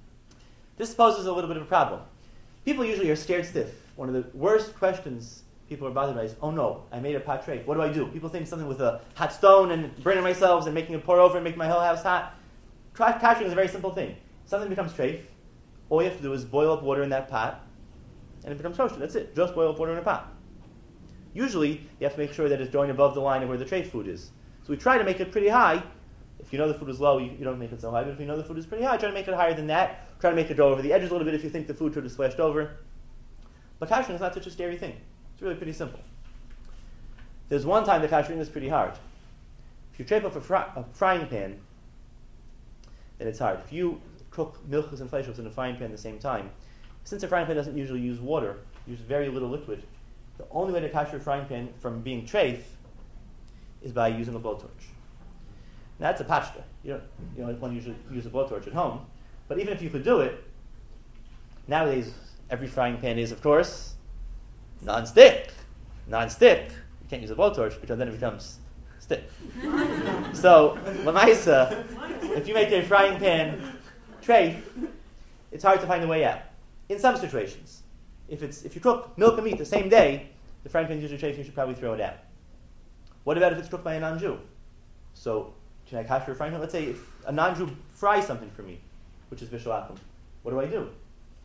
This poses a little bit of a problem. People usually are scared stiff. One of the worst questions people are bothered by is, oh no, I made a pot treif. What do I do? People think something with a hot stone and burning myself and making it pour over and make my whole house hot. Kashering is a very simple thing. Something becomes treif. All you have to do is boil up water in that pot, and it becomes kosher. That's it. Just boil up water in a pot. Usually, you have to make sure that it's joined above the line of where the treif food is. So we try to make it pretty high. If you know the food is low, you, you don't make it so high. But if you know the food is pretty high, try to make it higher than that. Try to make it go over the edges a little bit if you think the food should have splashed over. But kashering is not such a scary thing. It's really pretty simple. There's one time that kashering is pretty hard. If you treif up a, fry, a frying pan, then it's hard. If you cook milchus and fleischos in a frying pan at the same time, since a frying pan doesn't usually use water, use very little liquid, the only way to kasher a frying pan from being treif is by using a blowtorch. Now that's a pashta. You don't, you don't want to usually use a blowtorch at home, but even if you could do it, nowadays every frying pan is, of course, non-stick. Non-stick. You can't use a blowtorch because then it becomes stick. So, lamaisa, if you make a frying pan treif, it's hard to find a way out. In some situations, if it's if you cook milk and meat the same day, the frying pan is usually treif, you should probably throw it out. What about if it's cooked by a non-Jew? So, can I kasher a frying pan? Let's say if a non-Jew fries something for me, which is bishul akum, what do I do?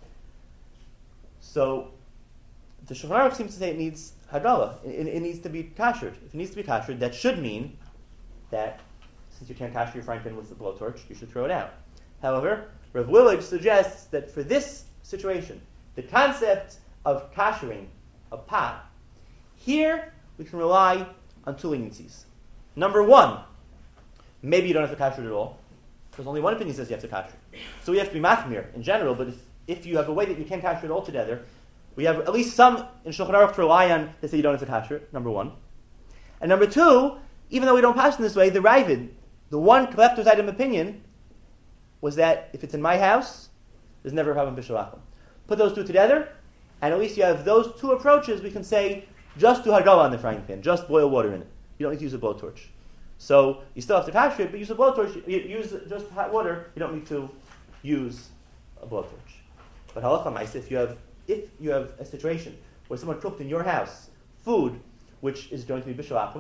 So, the Shulchan Aruch seems to say it needs hagala. It, it, it needs to be kashered. If it needs to be kashered, that should mean that since you can't kasher your frying pan with the blowtorch, you should throw it out. However, Rav Willig suggests that for this situation, the concept of kashering a pot, here we can rely on two leniencies. Number one, maybe you don't have to kasher it at all, because only one opinion says you have to kasher. So we have to be machmir in general, but if, if you have a way that you can't kasher it altogether, we have at least some in Shulchan Aruch to rely on that say you don't have to kasher it, number one. And number two, even though we don't pass in this way, the Ravid, the one collector's item opinion, was that if it's in my house, there's never a problem with bishul akum. Put those two together, and at least you have those two approaches, we can say, just do hagala on the frying pan, just boil water in it. You don't need to use a blowtorch. So you still have to kasher it, but use a blowtorch, you use just hot water, you don't need to use a blowtorch. But halacha ma'aseh, if you have if you have a situation where someone cooked in your house food which is going to be bishul akum,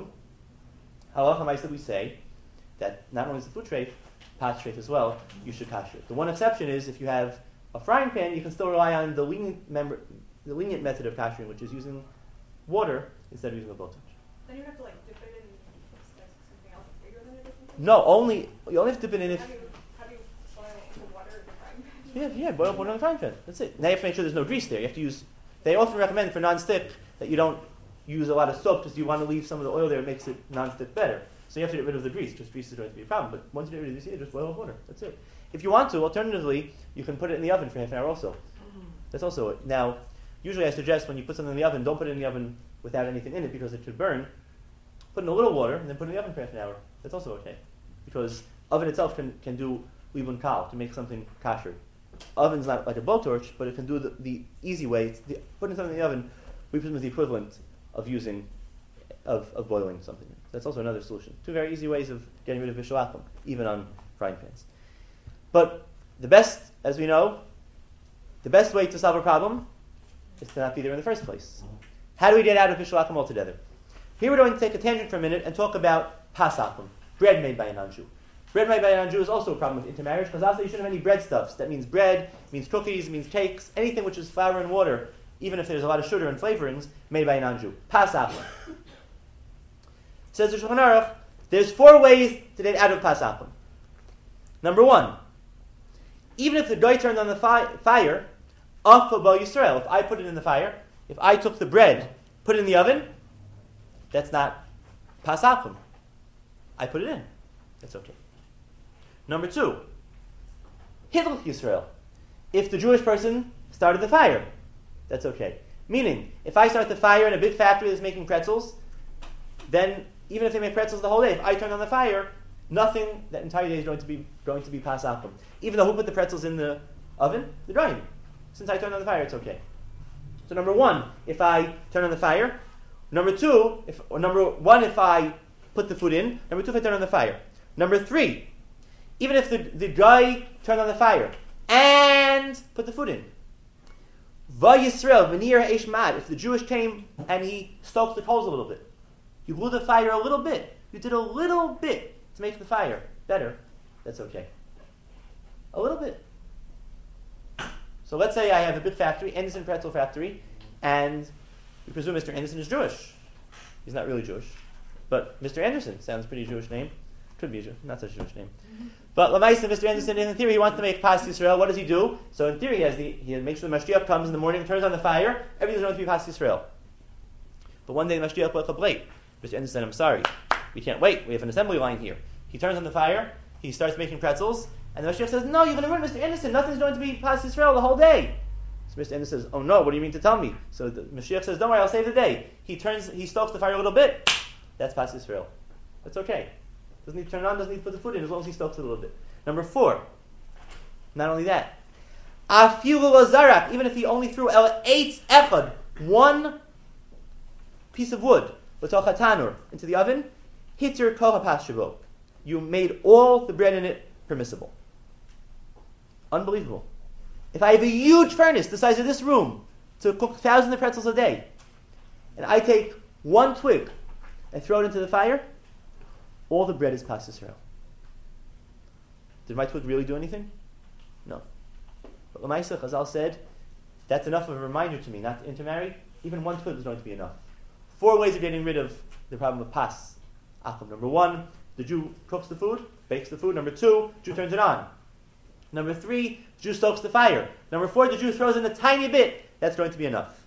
halacha ma'aseh we say that not only is the food treif, pot treif as well, you should kasher it. The one exception is if you have a frying pan, you can still rely on the lenient member, the lenient method of kashering, which is using water instead of using a blowtorch. Then you have to like dip it in like, something else bigger than a different thing? No, only you only have to dip it in if. How do you, how do you boil it into water in the frying pan? Yeah, yeah, boil water on the frying pan. That's it. Now you have to make sure there's no grease there. You have to use. They often recommend for non-stick that you don't use a lot of soap because you want to leave some of the oil there. It makes it non-stick better. So you have to get rid of the grease, because grease is going to be a problem. But once you get rid of the grease, yeah, just boil water. That's it. If you want to, alternatively, you can put it in the oven for half an hour also. That's also it. Now, usually I suggest when you put something in the oven, don't put it in the oven without anything in it because it could burn. Put in a little water and then put it in the oven for half an hour. That's also okay. Because oven itself can, can do libun kal, to make something kasher. Oven's not like a blowtorch, but it can do the, the easy way. It's the, putting something in the oven, we presume is the equivalent of using, of, of boiling something. That's also another solution. Two very easy ways of getting rid of bishul akum, even on frying pans. But the best, as we know, the best way to solve a problem is to not be there in the first place. How do we get out of bishul akum altogether? Here we're going to take a tangent for a minute and talk about pas akum, bread made by a non-Jew. Bread made by a non-Jew is also a problem with intermarriage, because also you shouldn't have any bread stuffs. That means bread, means cookies, means cakes, anything which is flour and water, even if there's a lot of sugar and flavorings, made by a non-Jew. Pas akum. Says the Shulchan Aruch, there's four ways to get out of pas akum. Number one, even if the guy turned on the fi- fire, Afa Bo Yisrael, if I put it in the fire, if I took the bread, put it in the oven, that's not pas akum. I put it in. That's okay. Number two, Hidlach Yisrael. If the Jewish person started the fire, that's okay. Meaning, if I start the fire in a big factory that's making pretzels, then even if they make pretzels the whole day, if I turn on the fire, nothing that entire day is going to be going to be pas akum. Even though who put the pretzels in the oven? The drying. Since I turned on the fire, it's okay. So number one, if I turn on the fire. Number two, if or number one, if I put the food in. Number two, if I turn on the fire. Number three, even if the, the guy turned on the fire and put the food in. Va Yisrael, Venir Eish Mad, if the Jewish came and he stoked the coals a little bit, you blew the fire a little bit, you did a little bit to make the fire better, that's okay. A little bit. So let's say I have a big factory, Anderson Pretzel Factory, and we presume Mister Anderson is Jewish. He's not really Jewish, but Mister Anderson sounds a pretty Jewish name. Could be a Jew, not such a Jewish name. Mm-hmm. But Lamaisa, Mister Anderson, in theory, he wants to make Pas Yisrael. What does he do? So in theory, he, has the, he makes sure the Mashiach comes in the morning, turns on the fire, everything's going to be Pas Yisrael. But one day the Mashiach will come late. Mister Anderson, I'm sorry, we can't wait. We have an assembly line here. He turns on the fire, he starts making pretzels, and the Mashiach says, no, you're going to ruin Mister Anderson. Nothing's going to be Pas Yisrael the whole day. So Mister Anderson says, oh no, what do you mean to tell me? So the Mashiach says, don't worry, I'll save the day. He turns, he stokes the fire a little bit. That's Pas Yisrael. That's okay. Doesn't need to turn it on, doesn't need to put the food in, as long as he stokes it a little bit. Number four, not only that, Afilu Lazarak, even if he only threw El Eitz Echad, one piece of wood, L'toch HaTanur, into the oven, Hitir Kol HaPas Shavo. You made all the bread in it permissible. Unbelievable. If I have a huge furnace the size of this room to cook thousands of pretzels a day, and I take one twig and throw it into the fire, all the bread is Pas Yisrael. Did my twig really do anything? No. But Lamaisa, Chazal said, that's enough of a reminder to me not to intermarry. Even one twig is going to be enough. Four ways of getting rid of the problem of Pas Achim. Number one, the Jew cooks the food, bakes the food. Number two, Jew turns it on. Number three, Jew stokes the fire. Number four, the Jew throws in a tiny bit. That's going to be enough.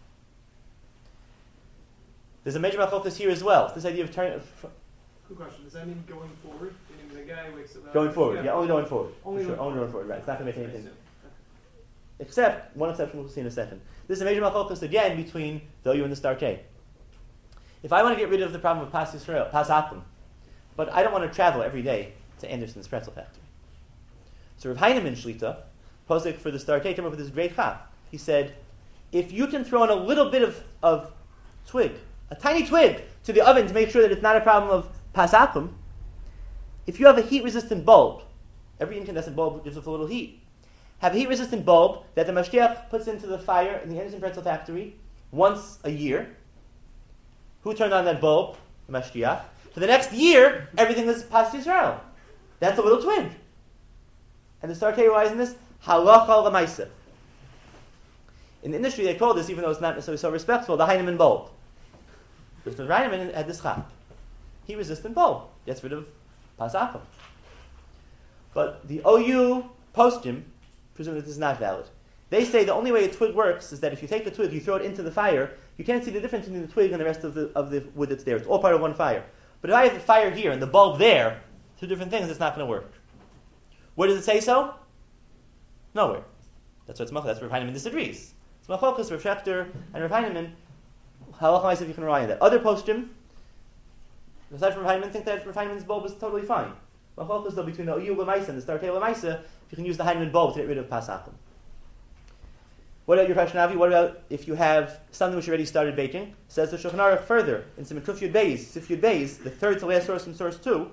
There's a major machlokas here as well. This idea of turning. Good question. Does that mean going forward? Meaning the guy wakes up. Going forward, yeah, yeah only going forward. Only, sure. going only going forward, right? It's not going to make anything. Okay. Except, one exception we'll see in a second. This is a major machlokas again between the O U and the Star K. If I want to get rid of the problem of Pas Yisrael, Pas Achim, but I don't want to travel every day to Anderson's Pretzel Factory. So Rav Heinemann Shlita, posek for the Star K, came up with this great chap. He said, if you can throw in a little bit of, of twig, a tiny twig, to the oven to make sure that it's not a problem of Pas Achim, if you have a heat-resistant bulb, every incandescent bulb gives off a little heat, have a heat-resistant bulb that the Mashiach puts into the fire in the Anderson Pretzel Factory once a year. Who turned on that bulb? The Mashiach. For the next year, everything is Pas Yisrael. That's a little twig. And the Star K relies on this, halacha l'maisa. In the industry, they call this, even though it's not necessarily so respectful, the Heinemann bulb. Because Heinemann had this chap. Heat-resistant bulb. Gets rid of Pas Achim. But the O U postum presume that this is not valid. They say the only way a twig works is that if you take the twig, you throw it into the fire, you can't see the difference between the twig and the rest of the of the wood that's there. It's all part of one fire. But if I have the fire here and the bulb there, two different things, it's not going to work. Where does it say so? Nowhere. That's what's That's where Rav Heinemann disagrees. It's Machlokas, Rav Schechter, and Rav Heinemann. Halacha Ma'aseh, if you can rely on that. Other postum, aside from Rav Heinemann, think that Rav Heinemann's bulb is totally fine. Machlokas, though, between the O U L'maisa and the Star K L'maisa, if you can use the Heinemann bulb to get rid of Pas Achim. What about your question, Avi? What about if you have something which you already started baking? Says the Shulchan Aruch further in Siman Kuf Yud Beis, Sif Yud Beis, the third to last source in source two.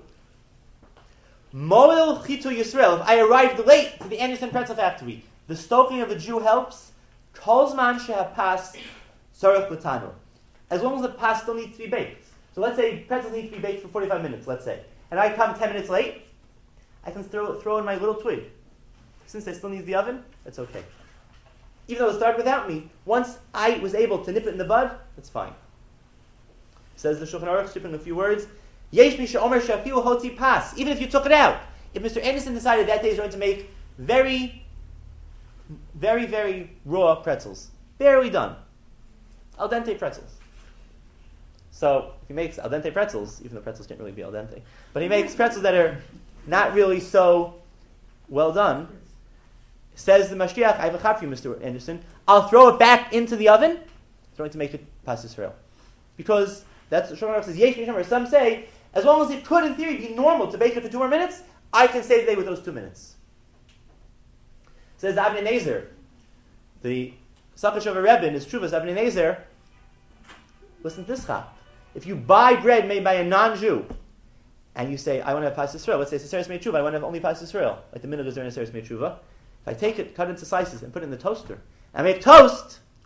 Moel Chitu Yisrael. If I arrived late to the Anderson Pretzel Factory, the stoking of a Jew helps. Kol Zman Shehapas Tzarech L'Tanu. As long as the pas still needs to be baked. So let's say pretzels need to be baked for forty-five minutes. Let's say, and I come ten minutes late, I can throw throw in my little twig. Since I still need the oven, that's okay. Even though it started without me, once I was able to nip it in the bud, that's fine. Says the Shulchan Aruch, skipping a few words, Yesh mi she'omer she'afilu hotzi pas. Even if you took it out, if Mister Anderson decided that day he's going to make very, very, very raw pretzels, barely done, al dente pretzels. So if he makes al dente pretzels, even though pretzels can't really be al dente, but he makes pretzels that are not really so well done. Says the Mashiach, I have a chap for you, Mister Anderson. I'll throw it back into the oven. It's going to make it Pas Yisrael. Because that's what Shulchan Aruch says, Yesh Misham, or some say, as long as it could in theory be normal to bake it for two more minutes, I can save the day with those two minutes. Says Avnei Nezer, the Sakash of a Rebbe in his Truvas, Avnei Nezer, listen to this chap. If you buy bread made by a non-Jew, and you say, I want to have Pas Yisrael, let's say Seseres Mei Tshuva, I want to have only Pas Yisrael, like the minute is there in Seseres Mei Tshuva. If I take it, cut it into slices, and put it in the toaster, and make toast,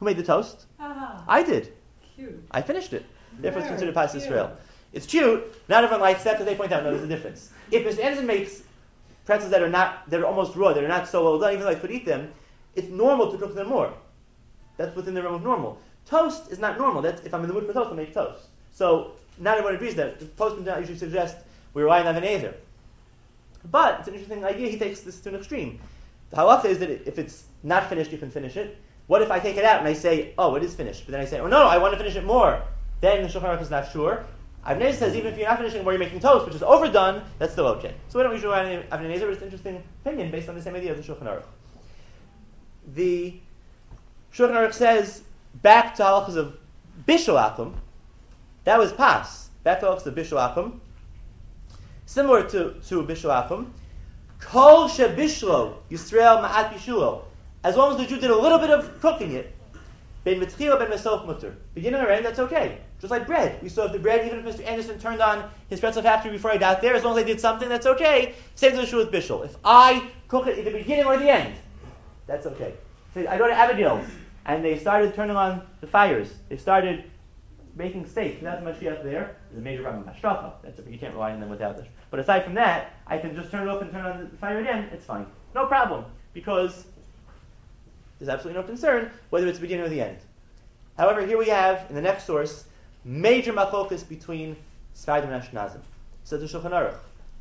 Who made the toast? Ah, I did. cute. I finished it. Therefore, it's Very considered Pas cute. Yisrael. It's cute. Not everyone likes that because they point out, no, there's a difference. If Mister Anderson makes pretzels that are not, that are almost raw, that are not so well done, even though I could eat them, it's normal to cook them more. That's within the realm of normal. Toast is not normal. That's, if I'm in the mood for toast, I'll make toast. So, not everyone agrees that. The postman does not usually suggest we rely on Even Ezer. But, it's an interesting idea, he takes this to an extreme. The halacha is that if it's not finished, you can finish it. What if I take it out and I say, oh, it is finished, but then I say, oh no, I want to finish it more. Then the Shulchan Aruch is not sure. Ibn Ezer says even if you're not finishing where you're making toast, which is overdone, that's still okay. So we don't usually rely on Ibn Ezer, but it's an interesting opinion based on the same idea as the Shulchan Aruch. The Shulchan Aruch says, back to halachas of Bishul Akum, that was pas. Back to halachas of Bishul Akum, similar to, to Bishul Akum, Kol Shebishlo Yisrael Ma'at Bishulo. As long as the Jew did a little bit of cooking it, Ben Mitchila Ben Mesof Mutter. Beginning or end, that's okay. Just like bread. We saw if the bread, even if Mister Anderson turned on his pretzel factory before I got there, as long as I did something, that's okay. Same as the with Bishul. If I cook it at the beginning or the end, that's okay. So I go to Abigail's, and they started turning on the fires. They started making steak. That's Mashiach there. There's a major problem with Hashracha. That's a, you can't rely on them without this. But aside from that, I can just turn it off and turn on the fire again. It's fine. No problem. Because there's absolutely no concern whether it's the beginning or the end. However, here we have, in the next source, major machlokas between Sfardim and Ashkenazim. Says the Shulchan Aruch.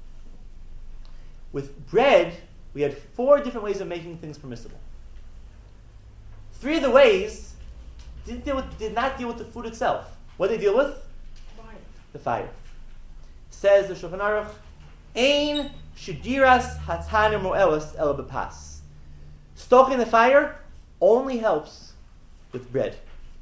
With bread, we had four different ways of making things permissible. Three of the ways didn't deal with, did not deal with the food itself. What did they deal with? Fire. The fire. Says the Shulchan Aruch, Ein shediras hataner moelas el bepas. Stoking the fire only helps with bread.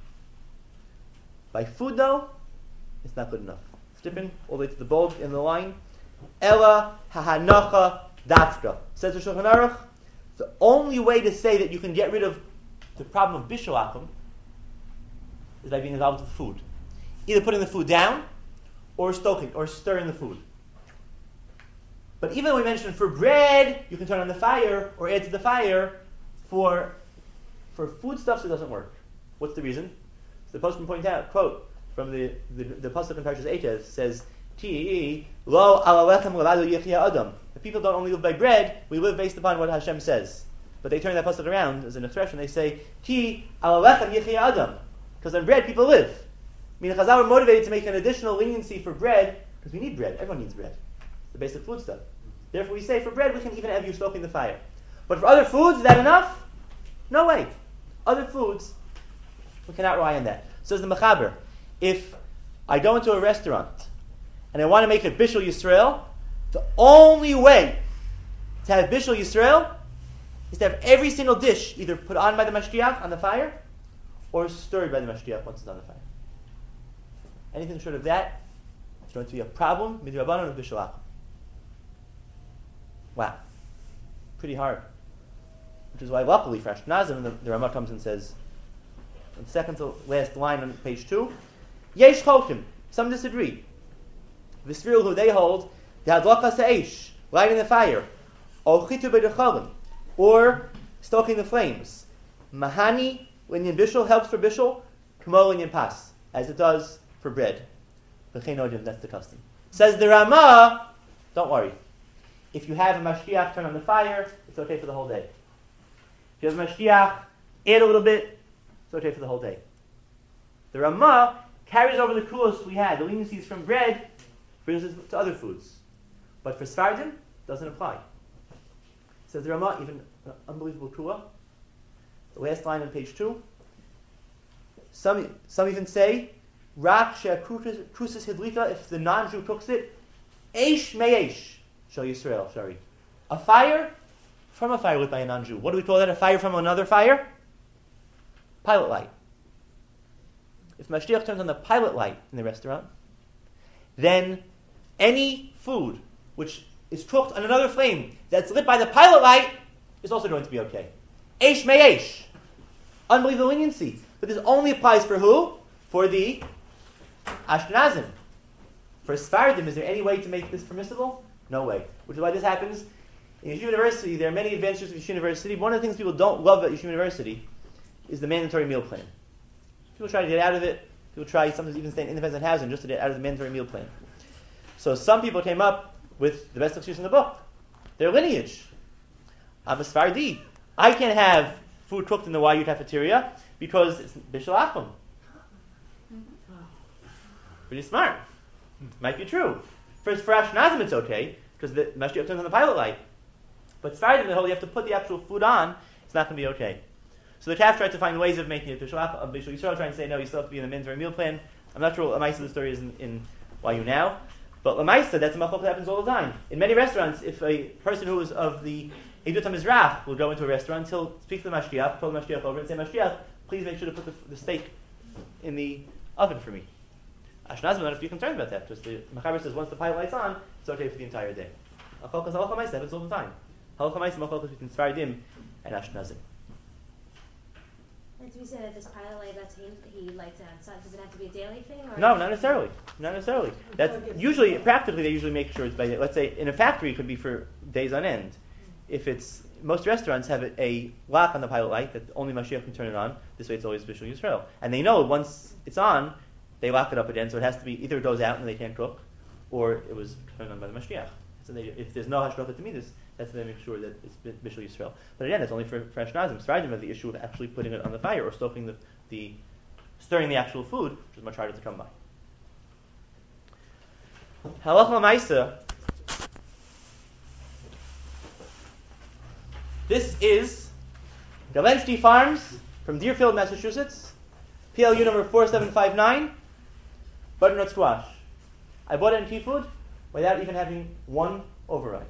By food, though, it's not good enough. Skipping all the way to the bold in the line. Ella hahanacha dafka. Says the Shulchan Aruch, the only way to say that you can get rid of the problem of bishul akum is by being involved with food. Either putting the food down, or stoking, or stirring the food. But even though we mentioned for bread, you can turn on the fire, or add to the fire, for for foodstuffs it doesn't work. What's the reason? So the postman points out, quote, from the the, the pasuk in Parshas Eitz says, Ti lo alalechem levado yichya adam. The people don't only live by bread, we live based upon what Hashem says. But they turn that pasuk around as an expression, they say, Ti alalechem yichya adam. Because on bread people live. I mean, Chazal were motivated to make an additional leniency for bread, because we need bread. Everyone needs bread. It's the basic food stuff. Therefore we say, for bread we can even have you stoking the fire. But for other foods, is that enough? No way. Other foods, we cannot rely on that. Says the Mechaber, if I go into a restaurant and I want to make it Bishul Yisrael, the only way to have Bishul Yisrael is to have every single dish either put on by the Mashgiach on the fire or stirred by the Mashgiach once it's on the fire. Anything short of that is going to be a problem midrabanan of Bishul Akum. Wow. Pretty hard. Which is why, luckily, for Ashkenazim, the, the Ramah comes and says, in the second to last line on page two, Yesh Chokim. Some disagree. Visvirul, who they hold, the Hadlaka Sa'esh, lighting the fire, or Chitu B'dechalim, or stoking the flames. Mahani, Linyan Bishul, helps for Bishul, Kamo Linyan Pas, as it does for bread. V'chein that's the custom. Says the Ramah, don't worry. If you have a mashgiach turn on the fire, it's okay for the whole day. If you have a mashgiach, add a little bit, it's okay for the whole day. The Ramah carries over the kulos we had, the leniencies from bread, brings it to other foods. But for Sfardim, doesn't apply. Says the Ramah, even an unbelievable kula. The last line on page two. Some some even say, Rak she'akrusas hidlika, if the non-Jew cooks it, Eish me'esh. Shal Yisrael, sorry. A fire from a fire lit by a non-Jew. What do we call that? A fire from another fire? Pilot light. If Mashiach turns on the pilot light in the restaurant, then any food which is cooked on another flame that's lit by the pilot light is also going to be okay. Eish me'esh. Unbelievable leniency. But this only applies for who? For the Ashkenazim. For Sfardim, is there any way to make this permissible? No way. Which is why this happens in Yeshiva University. There are many advantages of Yeshiva University. One of the things people don't love about Yeshiva University is the mandatory meal plan. People try to get out of it. People try sometimes even stay in independent housing just to get out of the mandatory meal plan. So some people came up with the best excuse in the book. Their lineage. I'm a Sfardi. I can't have food cooked in the Y U cafeteria because it's Bishul Achum. Pretty smart. Might be true. For, for Ashkenazim it's okay, because the Mashiach turns on the pilot light. But Sfardim, the whole you have to put the actual food on, it's not going to be okay. So the Kaf tried to find ways of making it Bishul Achum, of Bishul Yisrael, trying to say, no, you still have to be in the mandatory meal plan. I'm not sure what Lamaisa the story is in, in Y U now, but Lamaisa, that's a machlok that happens all the time. In many restaurants, if a person who is of the Edut HaMizrach will go into a restaurant, he'll speak to the Mashgiach, call the Mashgiach over and say, Mashgiach, please make sure to put the, the steak in the oven for me. Ashkenazim don't have to be concerned about that, because the Mechaber says once the pilot light's on, it's okay for the entire day. Halacha Ma'aseh happens all the time. Halacha Ma'aseh machlokes between Sfardim and Ashkenazim. And so we said that this pilot light, that's he, he lights it on sun. Does it have to be a daily thing? Or No, not necessarily. Not necessarily. That's usually, practically, they usually make sure it's by, let's say, in a factory, it could be for days on end. If it's, most restaurants have a, a lock on the pilot light that only Mashiach can turn it on. This way it's always Bishul Yisrael. And they know once it's on, they lock it up again, so it has to be, either it goes out and they can't cook, or it was turned on by the Mashiach. So they, if there's no Hashgacha to Midas, that's when they make sure that it's Bishul Yisrael. But again, it's only for, for Ashkenazim. Sfardim have the issue of actually putting it on the fire or stoking the, the stirring the actual food, which is much harder to come by. Halacha L'maisa. This is Galensky Farms from Deerfield, Massachusetts. P L U number four seven five nine. Butternut squash. I bought it in Key Food without even having one override.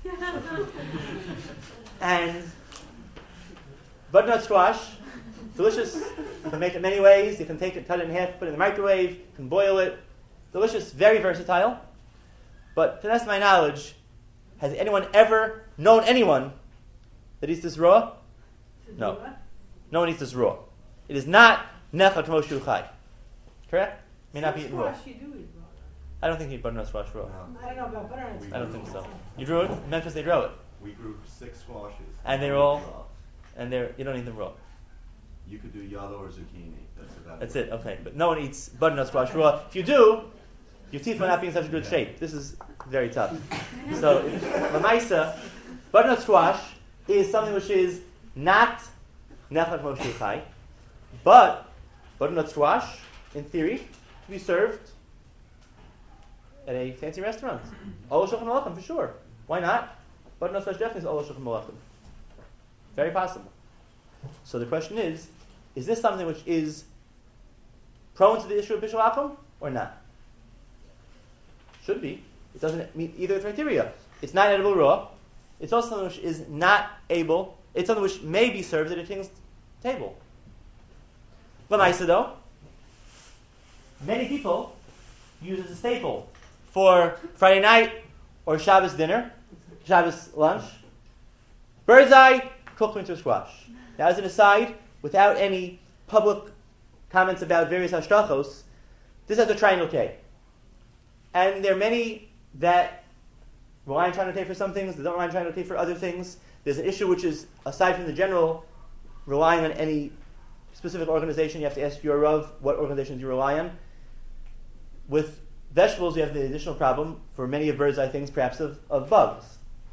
And butternut squash, delicious. You can make it many ways. You can take it, cut it in half, put it in the microwave. You can boil it. Delicious, very versatile. But to the best of my knowledge, has anyone ever known anyone that eats this raw? No. No one eats this raw. It is not nechal k'mo shu chai. Correct? May not be eaten raw. Squash, you do eat raw. I don't think you eat butternut squash raw. I don't know about butternut I squash. don't think so. You grew it? In Memphis they grow it. We grew six squashes. And they're all, and they're, you don't eat them raw. You could do yellow or zucchini. That's about That's it, okay. But no one eats butternut squash raw. If you do, your teeth might not be in such a good shape. This is very tough. So, Lamaisa, butternut squash is something which is not nechal k'mo shu chai, but butternut squash, in theory, to be served at a fancy restaurant. Ol Shulchan Malachim, for sure. Why not? Butternut squash definitely is Ol Shulchan Malachim. Very possible. So the question is, is this something which is prone to the issue of Bishul Achum or not? Should be. It doesn't meet either criteria. It's not edible raw. It's also something which is not able, it's something which may be served at a king's table. L'maisa though, many people use it as a staple for Friday night or Shabbos dinner, Shabbos lunch. Bird's eye, cooked winter squash. Now as an aside, without any public comments about various hashtrachos, this has a triangle K. And there are many that rely on triangle K for some things, they don't rely on triangle K for other things. There's an issue which is, aside from the general relying on any specific organization, you have to ask your Rav what organizations you rely on. With vegetables, you have the additional problem, for many of bird's eye things, perhaps of, of bugs.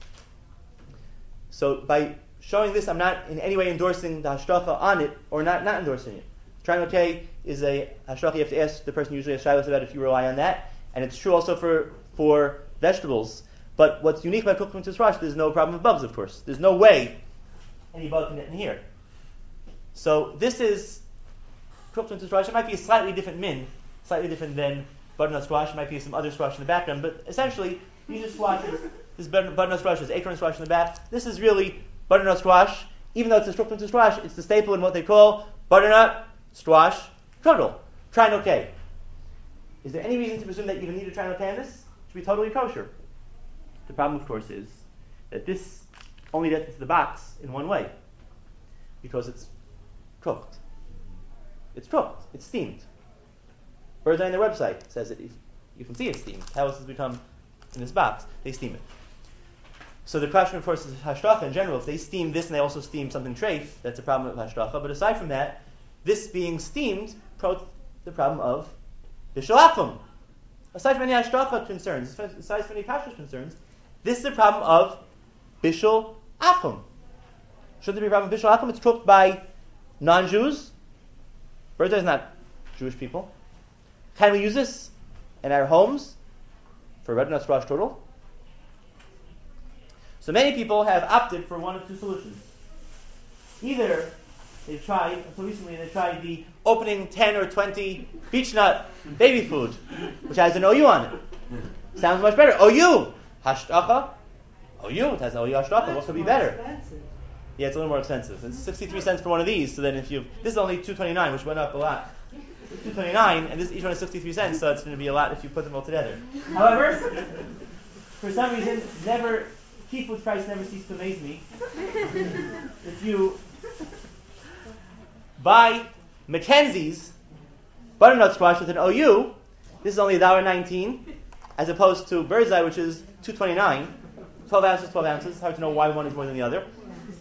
So by showing this, I'm not in any way endorsing the hashtracha on it, or not, not endorsing it. Triangle K is a hashtracha you have to ask the person usually has shilas about if you rely on that, and it's true also for, for vegetables. But what's unique about cooked winter squash, there's no problem with bugs, of course. There's no way any bug can get in here. So this is cooked winter squash. It might be a slightly different min, slightly different than butternut squash. It might be some other squash in the background, but essentially, these are squashes. This butternut, butternut squash, there's acorn squash in the back. This is really butternut squash. Even though it's a cooked winter squash, it's the staple in what they call butternut squash strudel. Triangle K. Is there any reason to presume that you don't need a triangle K in this? It should be totally kosher. The problem, of course, is that this only gets into the box in one way, because it's cooked. It's cooked. It's steamed. Bird's Eye on their website says that you can see it's steamed. How else has it become in this box? They steam it. So the question, of course, is hashtacha in general. If they steam this and they also steam something treif, that's a problem with hashtacha. But aside from that, this being steamed, pro- the problem of bishul akum. Aside from any hashtacha concerns, aside from any kashrus concerns, this is the problem of bishul akum. Should there be a problem with bishul akum? It's cooked by non-Jews. Birds is not Jewish people. Can we use this in our homes for red nuts rosh turtle? So many people have opted for one of two solutions. Either they've tried, until recently, they tried the opening ten or twenty beech nut baby food, which has an O U on it. Sounds much better. O U! Hashtacha. O U, it has O U hashtacha. What could be better? Expensive. Yeah, it's a little more expensive. It's sixty-three cents for one of these, so then if you... This is only two twenty-nine, which went up a lot. two twenty-nine, and this each one is sixty-three cents, so it's going to be a lot if you put them all together. However, for some reason, never... Seafood price never ceased to amaze me. If you buy Mackenzie's butternut squash with an O U, this is only one dollar nineteen, as opposed to Bird's Eye, which is two dollars and twenty-nine cents. twelve ounces, twelve ounces. Hard to know why one is more than the other.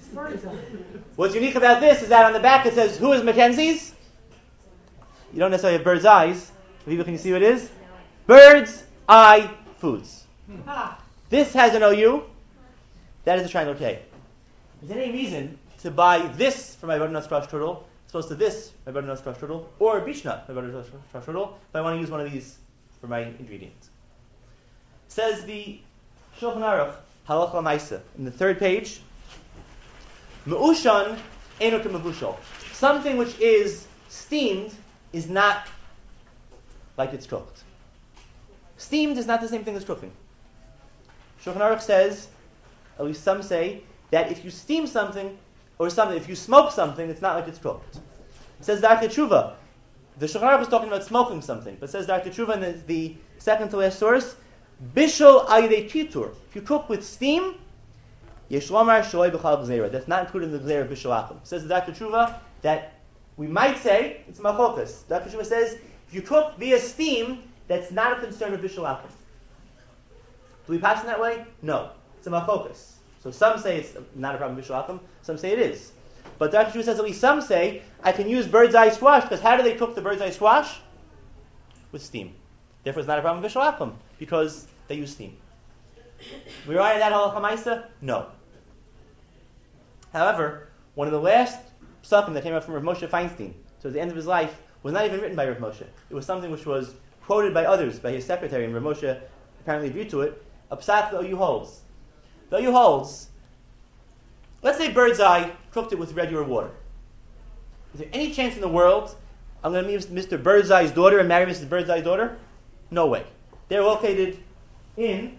What's unique about this is that on the back it says, who is Mackenzie's? You don't necessarily have Bird's Eyes. People, can you see what it is? Bird's Eye Foods. This has an O U. That is a triangle K. Is there any reason to buy this for my butternut squash turtle as opposed to this for my butternut squash turtle, or beech nut for my butternut squash turtle if I want to use one of these for my ingredient? Says the Shulchan Aruch Halacha Maisa in the third page. Me'ushan eno k'mevushal. Something which is steamed is not like it's cooked. Steamed is not the same thing as cooking. Shulchan Aruch says, at least some say, that if you steam something, or something, if you smoke something, it's not like it's cooked. It says Doctor Tshuva. The Shulchan Aruch is talking about smoking something, but it says Doctor Tshuva in the, the second to last source, Bishul ayidei kitur. If you cook with steam, Yeshlomar shaloi b'chal gzeira. That's not included in the gzeira of Bishul akum. It says Doctor Tshuva that we might say, it's machokas. Doctor Tshuva says, if you cook via steam, that's not a concern of Bishul akum. Do we pass in that way? No. It's a machokas. So some say it's not a problem with Bishul akum, some say it is. But Doctor Tshuva says at least some say, I can use bird's eye squash, because how do they cook the bird's eye squash? With steam. Therefore it's not a problem with Bishul akum, because they use steam. We rely on that halacha maisa? No. However, one of the last psukim that came out from Rav Moshe Feinstein, so at the end of his life, was not even written by Rav Moshe. It was something which was quoted by others, by his secretary, and Rav Moshe apparently agreed to it. A psak the O U holds. The O U holds, let's say bird's eye cooked it with regular water. Is there any chance in the world I'm going to meet Mister Bird's Eye's daughter and marry Missus Bird's Eye's daughter? No way. They're located in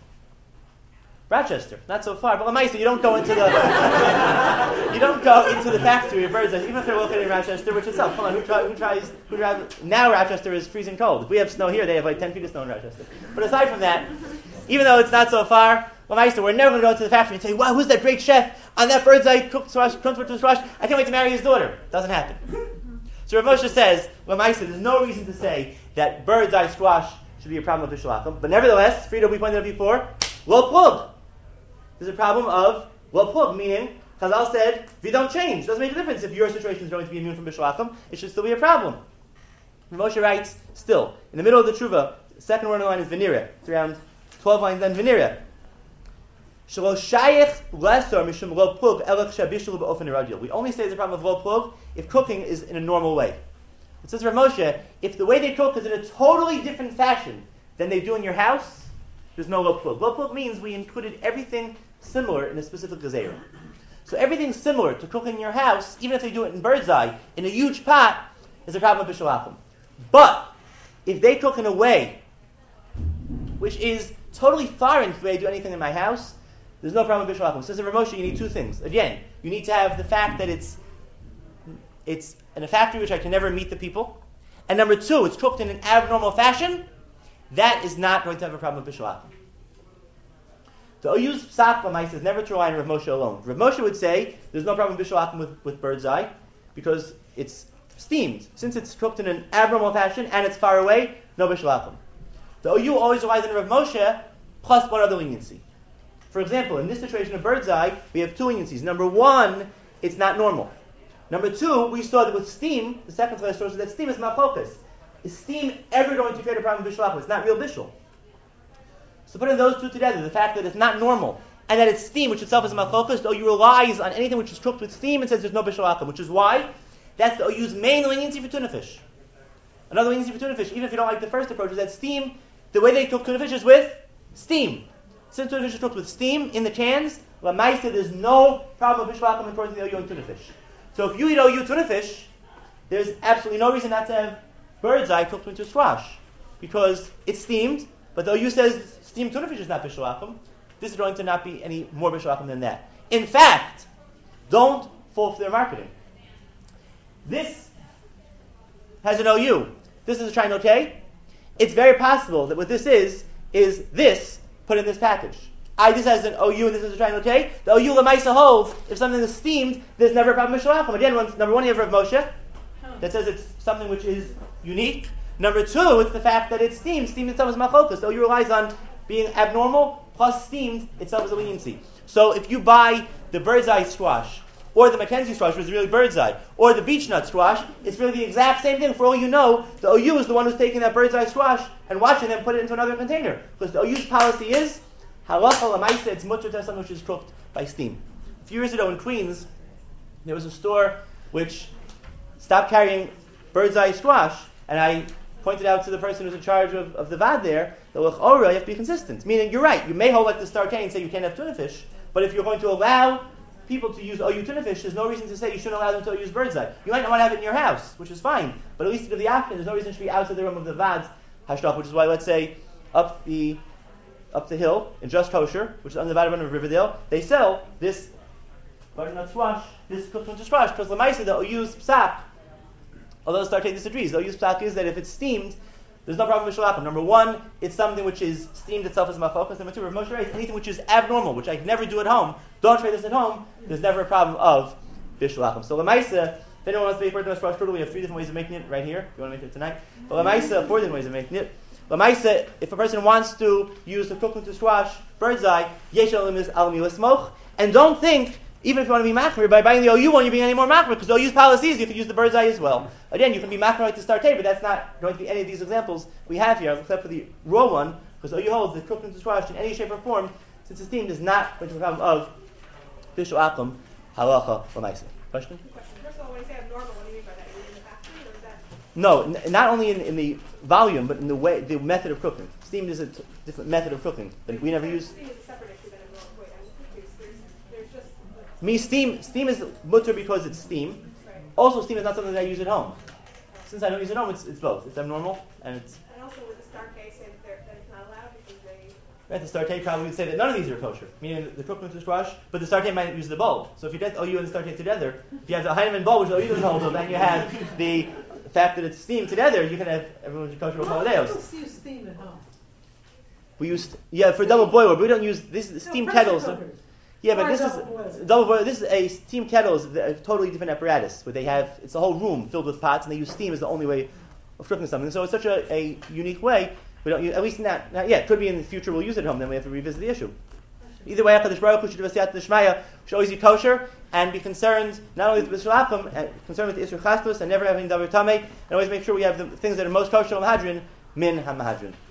Rochester, not so far. But Lamaisa, you don't go into the you don't go into the factory of Bird's Eye, even if they're located in Rochester, which itself. Come on, who, try, who tries? Who tries? Now Rochester is freezing cold. If we have snow here, they have like ten feet of snow in Rochester. But aside from that, even though it's not so far, Lamaisa, we're never going to go into the factory and say, "Wow, who's that great chef on that Bird's Eye cooked squash, cooked with squash? I can't wait to marry his daughter." Doesn't happen. So Rav Moshe says, Lamaisa, there's no reason to say that Bird's Eye squash should be a problem with Bishul akum. But nevertheless, Frida, we pointed out before, lo plug. There's a problem of lo plug, meaning Chazal said, if you don't change, it doesn't make a difference if your situation is going to be immune from Bishul akum, it should still be a problem. Rav Moshe writes, still, in the middle of the Tshuva, the second word on the line is Venira. It's around twelve lines then Venira. Shelo shayich lesor mishum lo plug elach shabishul ba'ofen iradiel. We only say there's a problem of lo plug if cooking is in a normal way. It says Rav Moshe, if the way they cook is in a totally different fashion than they do in your house, there's no lo plug. Lo plug means we included everything similar in a specific gezerah. So everything similar to cooking in your house, even if they do it in bird's eye, in a huge pot, is a problem with Bishul akum. But if they cook in a way which is totally foreign to the way I do anything in my house, there's no problem with Bishul akum. Says Rav Moshe, you need two things. Again, you need to have the fact that it's it's in a factory which I can never meet the people, and number two, it's cooked in an abnormal fashion. That is not going to have a problem with Bishul akum. The O U's psak b'mais is never to rely on Rav Moshe alone. Rav Moshe would say there's no problem with Bishul akum with, with bird's eye because it's steamed. Since it's cooked in an abnormal fashion and it's far away, no Bishul akum. The O U always relies on Rav Moshe plus one other leniency. For example, in this situation of bird's eye, we have two leniencies. Number one, it's not normal. Number two, we saw that with steam, the second source is that steam is machlokas. Is steam ever going to create a problem with bishul akum? It's not real bishul. So putting those two together, the fact that it's not normal, and that it's steam, which itself is machlokas, the O U relies on anything which is cooked with steam and says there's no bishul akum, which is why that's the O U's main leniency for tuna fish. Another leniency for tuna fish, even if you don't like the first approach, is that steam, the way they cook tuna fish is with steam. Since tuna fish is cooked with steam in the cans, Lamaisa, there's no problem with bishul akum according to the O U on tuna fish. So if you eat O U tuna fish, there's absolutely no reason not to have bird's eye cooked into squash, because it's steamed, but the O U says steamed tuna fish is not bishul akum. This is going to not be any more bishul akum than that. In fact, don't fall for their marketing. This has an O U. This is a trinote. It's very possible that what this is, is this put in this package. I, this has an O U and this is a trinote. The O U Lamaisa holds, if something is steamed, there's never a problem with bishul akum. Again, once, number one, you have Rav Moshe, that says it's something which is unique. Number two, it's the fact that it's steamed. Steamed itself is machlokas. The O U relies on being abnormal, plus steamed itself is a leniency. So if you buy the bird's eye squash, or the Mackenzie squash, which is really bird's eye, or the beech nut squash, it's really the exact same thing. For all you know, the O U is the one who's taking that bird's eye squash and watching them put it into another container. Because the O U's policy is, halacha l'maisa, it's mutter to have something which is cooked by steam. A few years ago in Queens, there was a store which stopped carrying bird's eye squash, and I pointed out to the person who's in charge of, of the V A D there, that with Ora, you have to be consistent. Meaning, you're right, you may hold like the Star K and say you can't have tuna fish, but if you're going to allow people to use O U tuna fish, there's no reason to say you shouldn't allow them to use bird's eye. You might not want to have it in your house, which is fine, but at least to give the option, there's no reason it should be outside the realm of the V A D's hashtag, which is why, let's say, up the up the hill, in Just Kosher, which is on the bottom of Riverdale, they sell this butternut squash, this cooked winter squash, because Lamaisa, the O U's psak, although the Star K disagrees, the O U's psak is that if it's steamed, there's no problem with bishul akum. Number one, it's something which is steamed itself as mafocus. Number two, Rav Moshe writes, anything which is abnormal, which I never do at home, don't try this at home, there's never a problem of bishul akum. So Lamaisa, if anyone wants to make bird's squash turtle, we have three different ways of making it right here, if you want to make it tonight. But Lamaisa, four different ways of making it. Lamaisa, if a person wants to use the cooked winter squash, bird's eye, yesh alim is al milismoch, and don't think, even if you want to be machmir, by buying the O U one, you're being any more machmir, because the O U's policy is you can use the bird's eye as well. Again, you can be machmir like the Star Tay, but that's not going to be any of these examples we have here, except for the raw one, because O U holds that cooked winter squash in any shape or form, since it's steamed, is not going to be a problem of bishul akum, halacha, lamaisa. Question? Question. First of all, when you say abnormal, what do you mean by that? You mean in the factory, or is that? No, n- not only in, in the volume, but in the way, the method of cooking. Steamed is a t- different method of cooking, but we never use. Steam is a separate issue than abnormal. Wait, I'm confused. There's, there's just. Me, steam, steam is mutter because it's steam. Right. Also, steam is not something that I use at home. Since I don't use it at home, it's, it's both. It's abnormal, and it's. And also, with the Star K, say that, they're- that it's not allowed because they. Right, the Star Tay probably would say that none of these are kosher, meaning the, the cooked winter squash, but the Star Tay might use the bowl. So if you get O U and the Star Tay together, if you have the Heinemann bowl, which O U doesn't hold of, and you have the fact that it's steamed together, you can have everyone's kosher with Most holidays. people use steam at home. We used, yeah, for double boiler, but we don't use, this is No, steam pressure kettles. cookers. Yeah, but Or this double is boiler. double boiler. This is a steam kettle is a totally different apparatus where they have it's a whole room filled with pots and they use steam as the only way of cooking something. So it's such a, a unique way. We don't use, at least not not yet. Could be in the future we'll use it at home. Then we have to revisit the issue. Either way, Hakadosh Baruch Hu should give us the Shmaya. Should always eat kosher and be concerned not only with bishul akum and concerned with the Isur Chastus and never having davar tamei, and always make sure we have the things that are most kosher on Mahadrin min HaMahadrin.